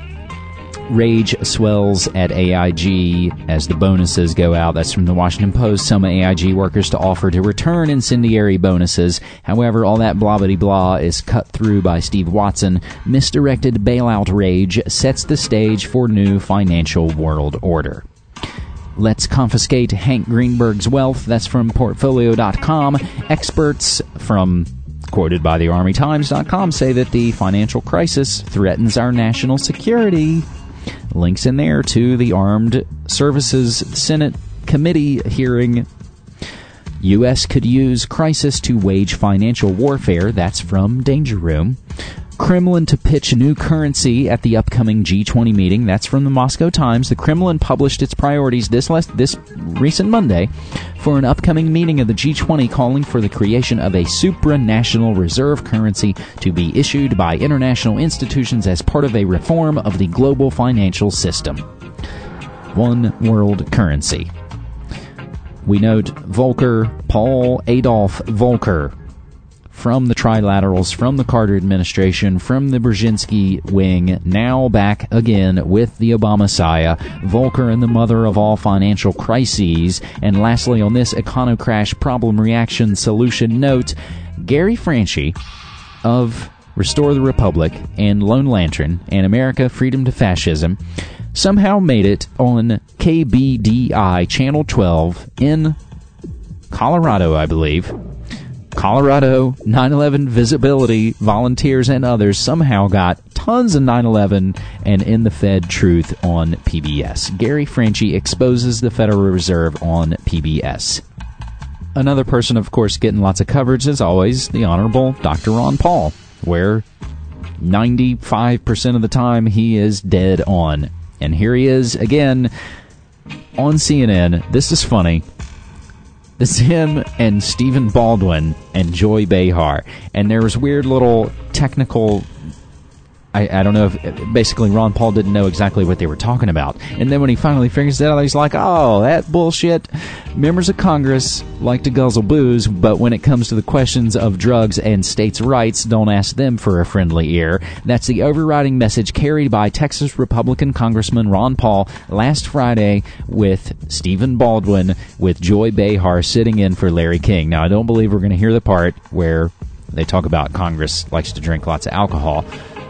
Rage swells at AIG as the bonuses go out. That's from the Washington Post. Some AIG workers to offer to return incendiary bonuses. However, all that blah-blah-blah is cut through by Steve Watson. Misdirected bailout rage sets the stage for new financial world order. Let's confiscate Hank Greenberg's wealth. That's from Portfolio.com. Experts from quoted by the ArmyTimes.com say that the financial crisis threatens our national security. Links in there to the Armed Services Senate Committee hearing. U.S. could use crisis to wage financial warfare. That's from Danger Room. Kremlin to pitch new currency at the upcoming G20 meeting. That's from the Moscow Times. The Kremlin published its priorities this recent Monday for an upcoming meeting of the G20, calling for the creation of a supranational reserve currency to be issued by international institutions as part of a reform of the global financial system. One world currency. We note Volcker, Paul Adolf Volcker, from the Trilaterals, from the Carter administration, from the Brzezinski wing, now back again with the Obama-Messiah, Volcker and the mother of all financial crises. And lastly, on this Econocrash problem reaction solution note, Gary Franchi of Restore the Republic and Lone Lantern and America Freedom to Fascism somehow made it on KBDI Channel 12 in Colorado, I believe. Colorado 9/11 visibility volunteers and others somehow got tons of 9/11 and In the Fed Truth on PBS. Gary Franchi exposes the Federal Reserve on PBS. Another person, of course, getting lots of coverage, as always, the Honorable Dr. Ron Paul, where 95% of the time he is dead on. And here he is again on CNN. This is funny. This is him and Stephen Baldwin and Joy Behar. And there was weird little technical... I don't know if... Basically, Ron Paul didn't know exactly what they were talking about. And then when he finally figures it out, he's like, oh, that bullshit. Members of Congress like to guzzle booze, but when it comes to the questions of drugs and states' rights, don't ask them for a friendly ear. That's the overriding message carried by Texas Republican Congressman Ron Paul last Friday with Stephen Baldwin, with Joy Behar sitting in for Larry King. Now, I don't believe we're going to hear the part where they talk about Congress likes to drink lots of alcohol.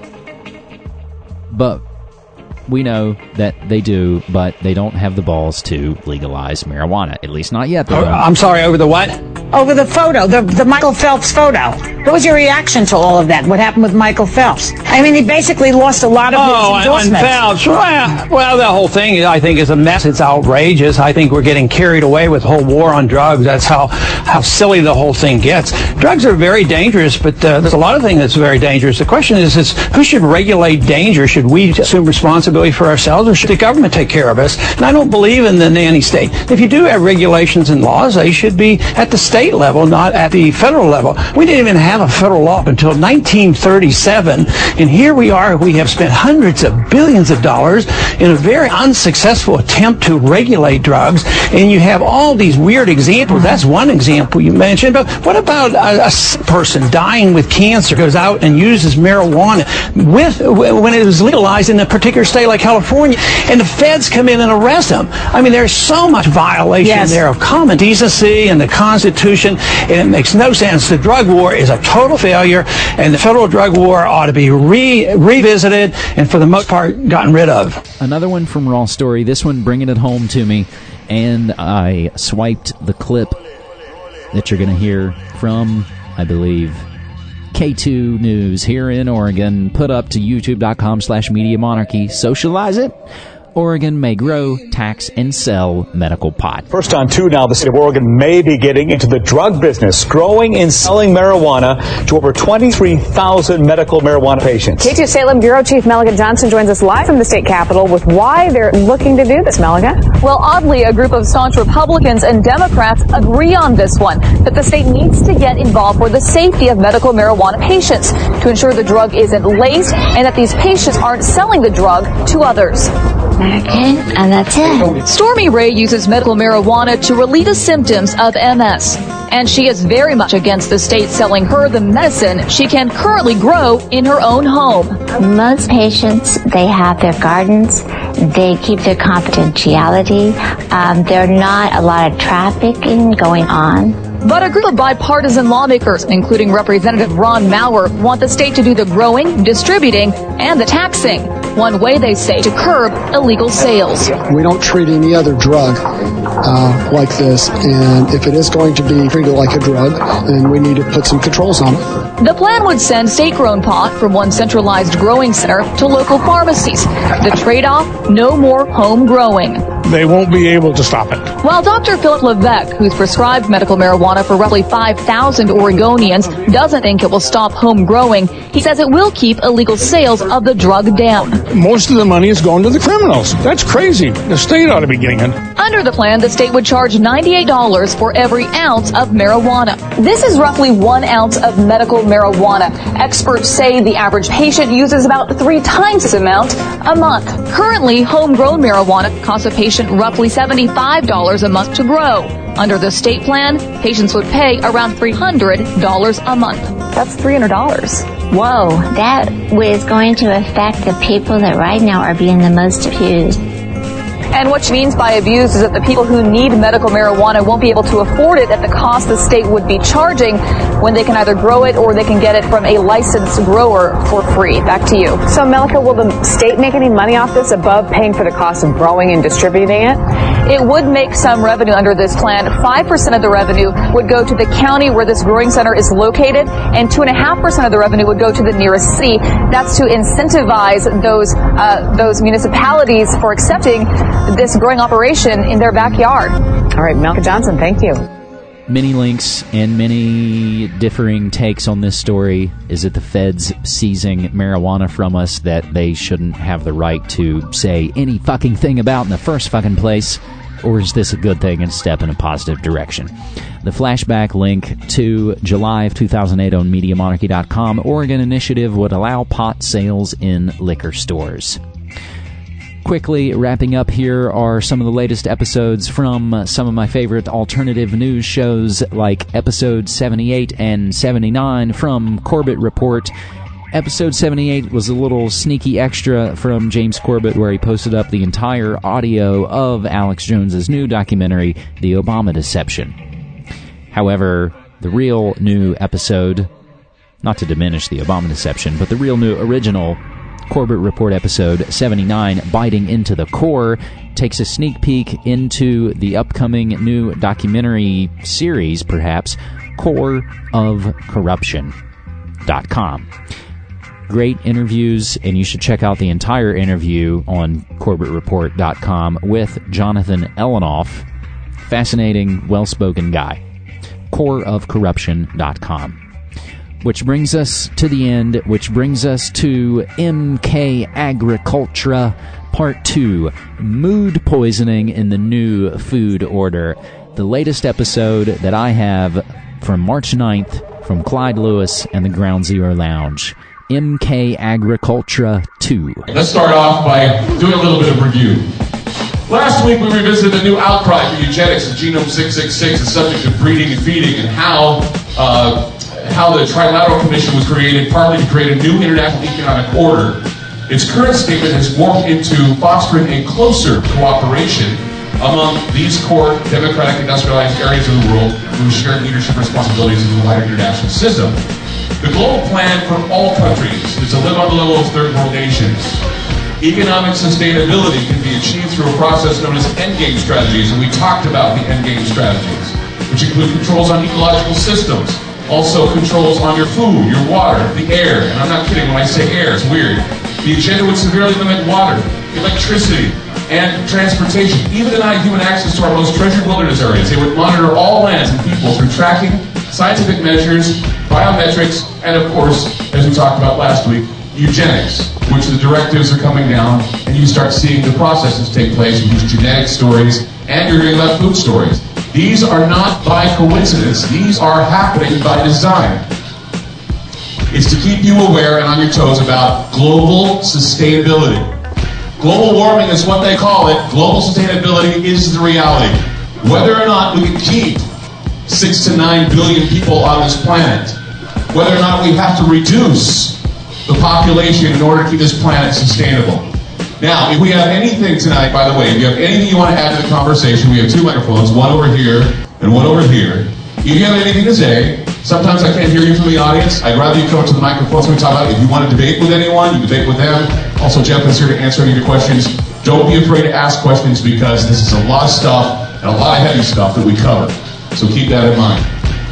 But we know that they do, but they don't have the balls to legalize marijuana. At least not yet. I'm sorry, over the what? Over the photo, the Michael Phelps photo. What was your reaction to all of that? What happened with Michael Phelps? I mean, he basically lost a lot of his endorsements. Phelps. Well, the whole thing, I think, is a mess. It's outrageous. I think we're getting carried away with the whole war on drugs. That's how silly the whole thing gets. Drugs are very dangerous, but there's a lot of things that's very dangerous. The question is who should regulate danger? Should we assume responsibility for ourselves, or should the government take care of us? And I don't believe in the nanny state. If you do have regulations and laws, they should be at the state level, not at the federal level. We didn't even have a federal law up until 1937, and here we are. We have spent hundreds of billions of dollars in a very unsuccessful attempt to regulate drugs, and you have all these weird examples. That's one example you mentioned, but what about a person dying with cancer goes out and uses marijuana when it was legalized in a particular state like California, and the feds come in and arrest them? I mean, there's so much violation there of common decency and the Constitution, and it makes no sense. The drug war is a total failure, and the federal drug war ought to be revisited and for the most part gotten rid of. Another one from Raw Story, this one bringing it home to me, and I swiped the clip that you're going to hear from, I believe, K2 News here in Oregon, put up to youtube.com/Media Monarchy. Socialize it. Oregon may grow, tax, and sell medical pot. First on 2 now, the state of Oregon may be getting into the drug business, growing and selling marijuana to over 23,000 medical marijuana patients. K2 Salem Bureau Chief Melika Johnson joins us live from the state capitol with why they're looking to do this, Melika. Well, oddly, a group of staunch Republicans and Democrats agree on this one, that the state needs to get involved for the safety of medical marijuana patients to ensure the drug isn't laced and that these patients aren't selling the drug to others. Okay, and that's it. Stormy Ray uses medical marijuana to relieve the symptoms of MS, and she is very much against the state selling her the medicine she can currently grow in her own home. Most patients, they have their gardens, they keep their confidentiality, there are not a lot of trafficking going on. But a group of bipartisan lawmakers, including Representative Ron Mauer, want the state to do the growing, distributing, and the taxing. One way, they say, to curb illegal sales. We don't treat any other drug like this, and if it is going to be treated like a drug, then we need to put some controls on it. The plan would send state-grown pot from one centralized growing center to local pharmacies. The trade-off, no more home growing. They won't be able to stop it. While Dr. Philip Levesque, who's prescribed medical marijuana for roughly 5,000 Oregonians, doesn't think it will stop home growing, he says it will keep illegal sales of the drug down. Most of the money is going to the criminals. That's crazy. The state ought to be getting it. Under the plan, the state would charge $98 for every ounce of marijuana. This is roughly 1 ounce of medical marijuana. Experts say the average patient uses about 3 times this amount a month. Currently, homegrown marijuana costs a patient roughly $75 a month to grow. Under the state plan, patients would pay around $300 a month. That's $300. Whoa, that is going to affect the people that right now are being the most abused. And what she means by abused is that the people who need medical marijuana won't be able to afford it at the cost the state would be charging when they can either grow it or they can get it from a licensed grower for free. Back to you. So, Melika, will the state make any money off this above paying for the cost of growing and distributing it? It would make some revenue under this plan. 5% of the revenue would go to the county where this growing center is located, and 2.5% of the revenue would go to the nearest city. That's to incentivize those municipalities for accepting this growing operation in their backyard. All right, Melika Johnson, thank you. Many links and many differing takes on this story. Is it the feds seizing marijuana from us that they shouldn't have the right to say any fucking thing about in the first fucking place? Or is this a good thing and a step in a positive direction? The flashback link to July of 2008 on MediaMonarchy.com. Oregon initiative would allow pot sales in liquor stores. Quickly wrapping up here are some of the latest episodes from some of my favorite alternative news shows, like episode 78 and 79 from Corbett Report. Episode 78 was a little sneaky extra from James Corbett, where he posted up the entire audio of Alex Jones's new documentary, The Obama Deception. However, the real new episode, not to diminish The Obama Deception, but the real new original Corbett Report episode 79, Biting into the Core, takes a sneak peek into the upcoming new documentary series, perhaps, Core of Corruption.com. Great interviews, and you should check out the entire interview on CorbettReport.com with Jonathan Elenoff. Fascinating, well-spoken guy. CoreOfCorruption.com. Which brings us to the end, which brings us to MK Agricultura Part 2, Mood Poisoning in the New Food Order. The latest episode that I have from March 9th from Clyde Lewis and the Ground Zero Lounge. MK Agricultura 2. Let's start off by doing a little bit of review. Last week we revisited the new outcry for eugenics and Genome 666, the subject of breeding and feeding, and how the Trilateral Commission was created partly to create a new international economic order. Its current statement has morphed into fostering a closer cooperation among these core democratic industrialized areas of the world who share leadership responsibilities in the wider international system. The global plan for all countries is to live on the level of third world nations. Economic sustainability can be achieved through a process known as endgame strategies, and we talked about the endgame strategies, which include controls on ecological systems, also controls on your food, your water, the air, and I'm not kidding when I say air, it's weird. The agenda would severely limit water, electricity, and transportation, even deny human access to our most treasured wilderness areas. They would monitor all lands and people through tracking, scientific measures, biometrics, and of course, as we talked about last week, eugenics, which the directives are coming down, and you start seeing the processes take place with these genetic stories, and you're hearing about food stories. These are not by coincidence. These are happening by design. It's to keep you aware and on your toes about global sustainability. Global warming is what they call it. Global sustainability is the reality. Whether or not we can keep 6 to 9 billion people on this planet, whether or not we have to reduce the population in order to keep this planet sustainable. Now, if we have anything tonight, by the way, if you have anything you want to add to the conversation, we have 2 microphones, one over here and one over here. If you have anything to say, sometimes I can't hear you from the audience. I'd rather you come up to the microphone so we talk about it. If you want to debate with anyone, you debate with them. Also, Jeff is here to answer any of your questions. Don't be afraid to ask questions because this is a lot of stuff and a lot of heavy stuff that we cover. So keep that in mind.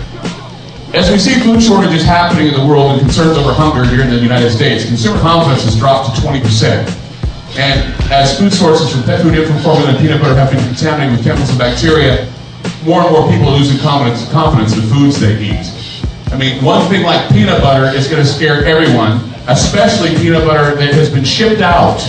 As we see food shortages happening in the world and concerns over hunger here in the United States, consumer confidence has dropped to 20%. And as food sources from pet food, infant formula, and peanut butter have been contaminated with chemicals and bacteria, more and more people are losing confidence in the foods they eat. I mean, one thing like peanut butter is going to scare everyone, especially peanut butter that has been shipped out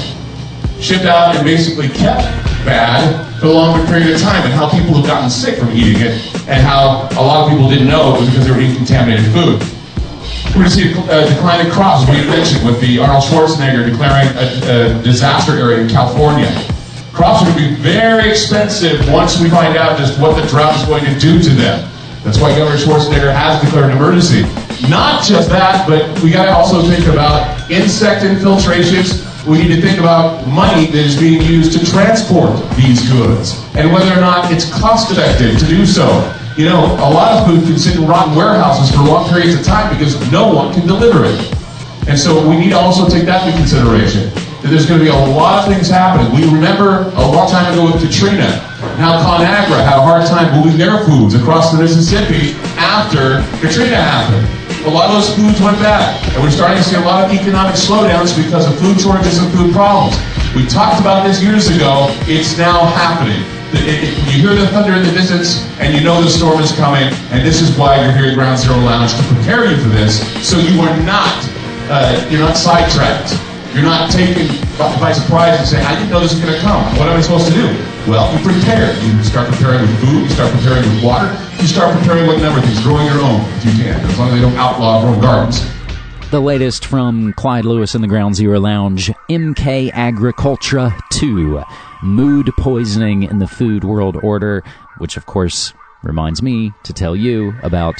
and basically kept bad for a longer period of time, and how people have gotten sick from eating it, and how a lot of people didn't know it was because they were eating contaminated food. We're going to see a decline in crops, as we mentioned, with the Arnold Schwarzenegger declaring a disaster area in California. Crops are going to be very expensive once we find out just what the drought is going to do to them. That's why Governor Schwarzenegger has declared an emergency. Not just that, but we got to also think about insect infiltrations. We need to think about money that is being used to transport these goods and whether or not it's cost effective to do so. You know, a lot of food can sit in rotten warehouses for long periods of time because no one can deliver it. And so we need to also take that into consideration. That there's going to be a lot of things happening. We remember a long time ago with Katrina, how ConAgra had a hard time moving their foods across the Mississippi after Katrina happened. A lot of those foods went bad, and we're starting to see a lot of economic slowdowns because of food shortages and food problems. We talked about this years ago. It's now happening. You hear the thunder in the distance, and you know the storm is coming, and this is why you're here at Ground Zero Lounge, to prepare you for this, so you are not, you're not sidetracked. You're not taken by surprise and saying, I didn't know this was going to come. What am I supposed to do? Well, you prepare. You start preparing with food. You start preparing with water. You start preparing with a number of things. Growing your own, if you can, as long as they don't outlaw growing gardens. The latest from Clyde Lewis in the Ground Zero Lounge, MK Agricultura 2, mood poisoning in the food world order, which of course reminds me to tell you about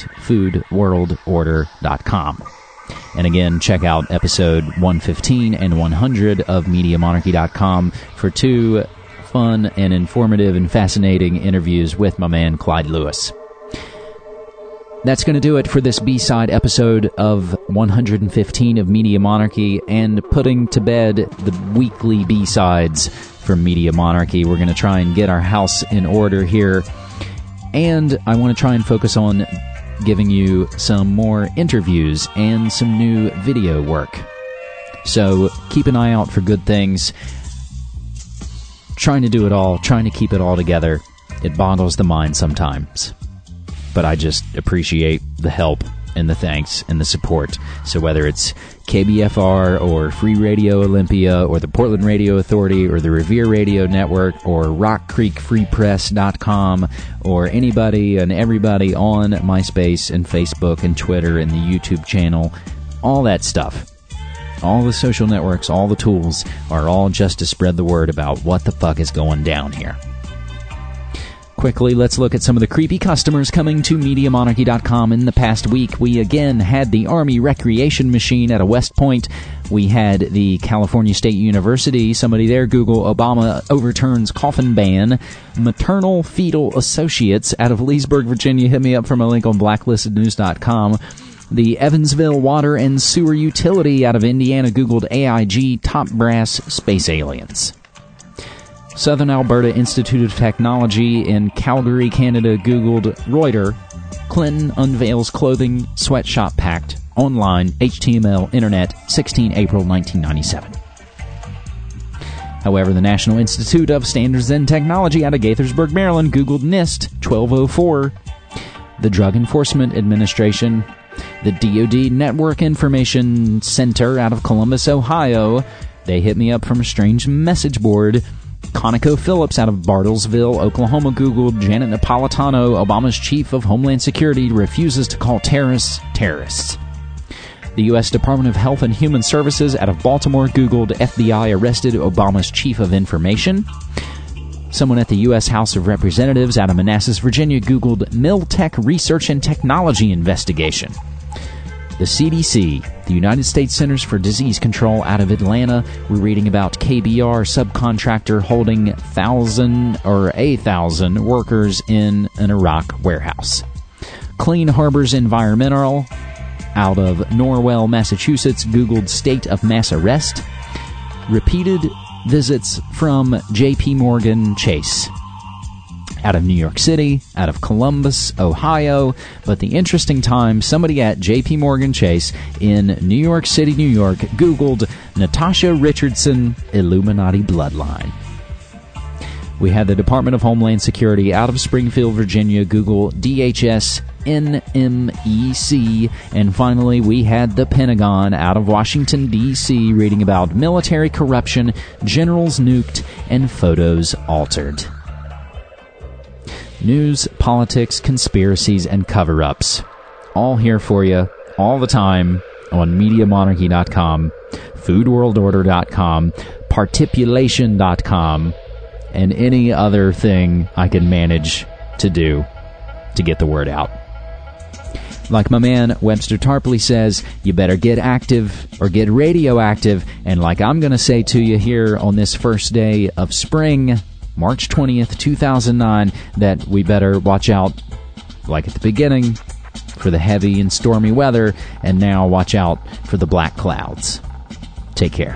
foodworldorder.com. And again, check out episode 115 and 100 of MediaMonarchy.com for 2 fun and informative and fascinating interviews with my man Clyde Lewis. That's going to do it for this B-side episode of 115 of Media Monarchy, and putting to bed the weekly B-sides from Media Monarchy. We're going to try and get our house in order here, and I want to try and focus on giving you some more interviews and some new video work. So keep an eye out for good things. Trying to do it all, trying to keep it all together. It boggles the mind sometimes. But I just appreciate the help and the thanks and the support. So whether it's KBFR or Free Radio Olympia or the Portland Radio Authority or the Revere Radio Network or RockCreekFreePress.com or anybody and everybody on MySpace and Facebook and Twitter and the YouTube channel, all that stuff, all the social networks, all the tools are all just to spread the word about what the fuck is going down here. Quickly, let's look at some of the creepy customers coming to MediaMonarchy.com in the past week. We again had the Army Recreation Machine out of West Point. We had the California State University. Somebody there, Google Obama overturns coffin ban. Maternal Fetal Associates out of Leesburg, Virginia. Hit me up from a link on blacklistednews.com. The Evansville Water and Sewer Utility out of Indiana Googled AIG Top Brass Space Aliens. Southern Alberta Institute of Technology in Calgary, Canada Googled Reuters, Clinton unveils clothing sweatshop pact, online, HTML, internet, 16 April 1997. However, the National Institute of Standards and Technology out of Gaithersburg, Maryland Googled NIST 1204. The Drug Enforcement Administration, the DoD Network Information Center out of Columbus, Ohio. They hit me up from a strange message board. ConocoPhillips out of Bartlesville, Oklahoma Googled Janet Napolitano, Obama's chief of Homeland Security, refuses to call terrorists terrorists. The U.S. Department of Health and Human Services out of Baltimore Googled FBI arrested Obama's chief of information. Someone at the U.S. House of Representatives out of Manassas, Virginia Googled Miltech Research and Technology Investigation. The CDC, the United States Centers for Disease Control out of Atlanta, we're reading about KBR subcontractor holding 1,000 workers in an Iraq warehouse. Clean Harbors Environmental out of Norwell, Massachusetts, Googled state of mass arrest. Repeated visits from J.P. Morgan Chase out of New York City, out of Columbus, Ohio. But the interesting time, somebody at J.P. Morgan Chase in New York City, New York, Googled Natasha Richardson Illuminati bloodline. We had the Department of Homeland Security out of Springfield, Virginia, Google DHS NMEC. And finally, we had the Pentagon out of Washington, D.C., reading about military corruption, generals nuked, and photos altered. News, politics, conspiracies, and cover-ups. All here for you, all the time, on MediaMonarchy.com, FoodWorldOrder.com, Partipulation.com, and any other thing I can manage to do to get the word out. Like my man Webster Tarpley says, you better get active or get radioactive, and like I'm going to say to you here on this first day of spring, March 20th, 2009, that we better watch out, like at the beginning, for the heavy and stormy weather, and now watch out for the black clouds. Take care.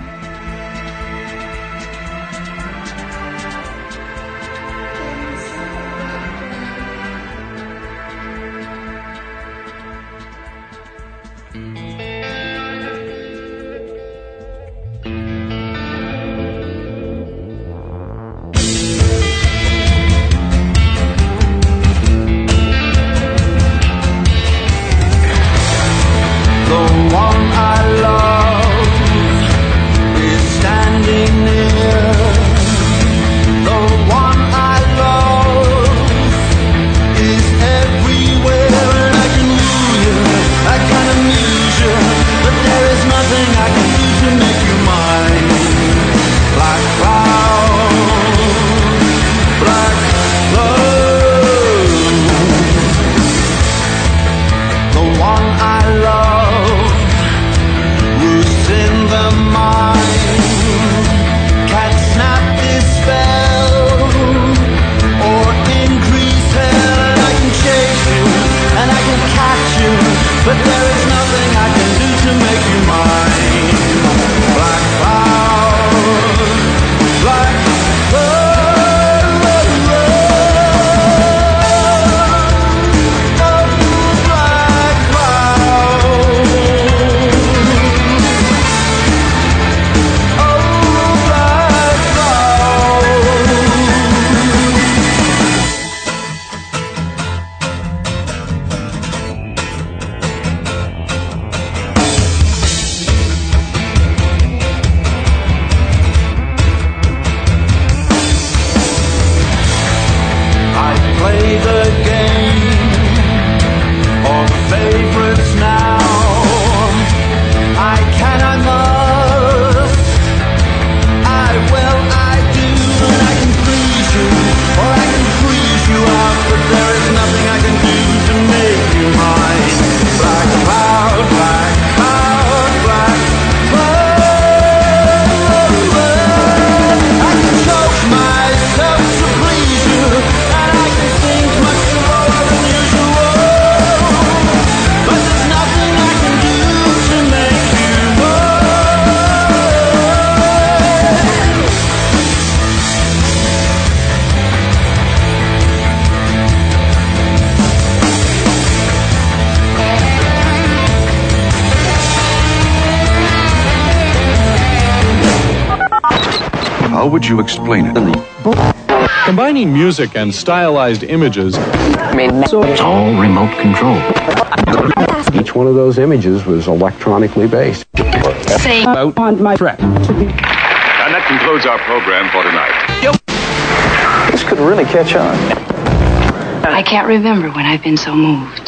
How would you explain it? Combining music and stylized images. It's all remote control. Each one of those images was electronically based. Say out on my track. And that concludes our program for tonight. This could really catch on. I can't remember when I've been so moved.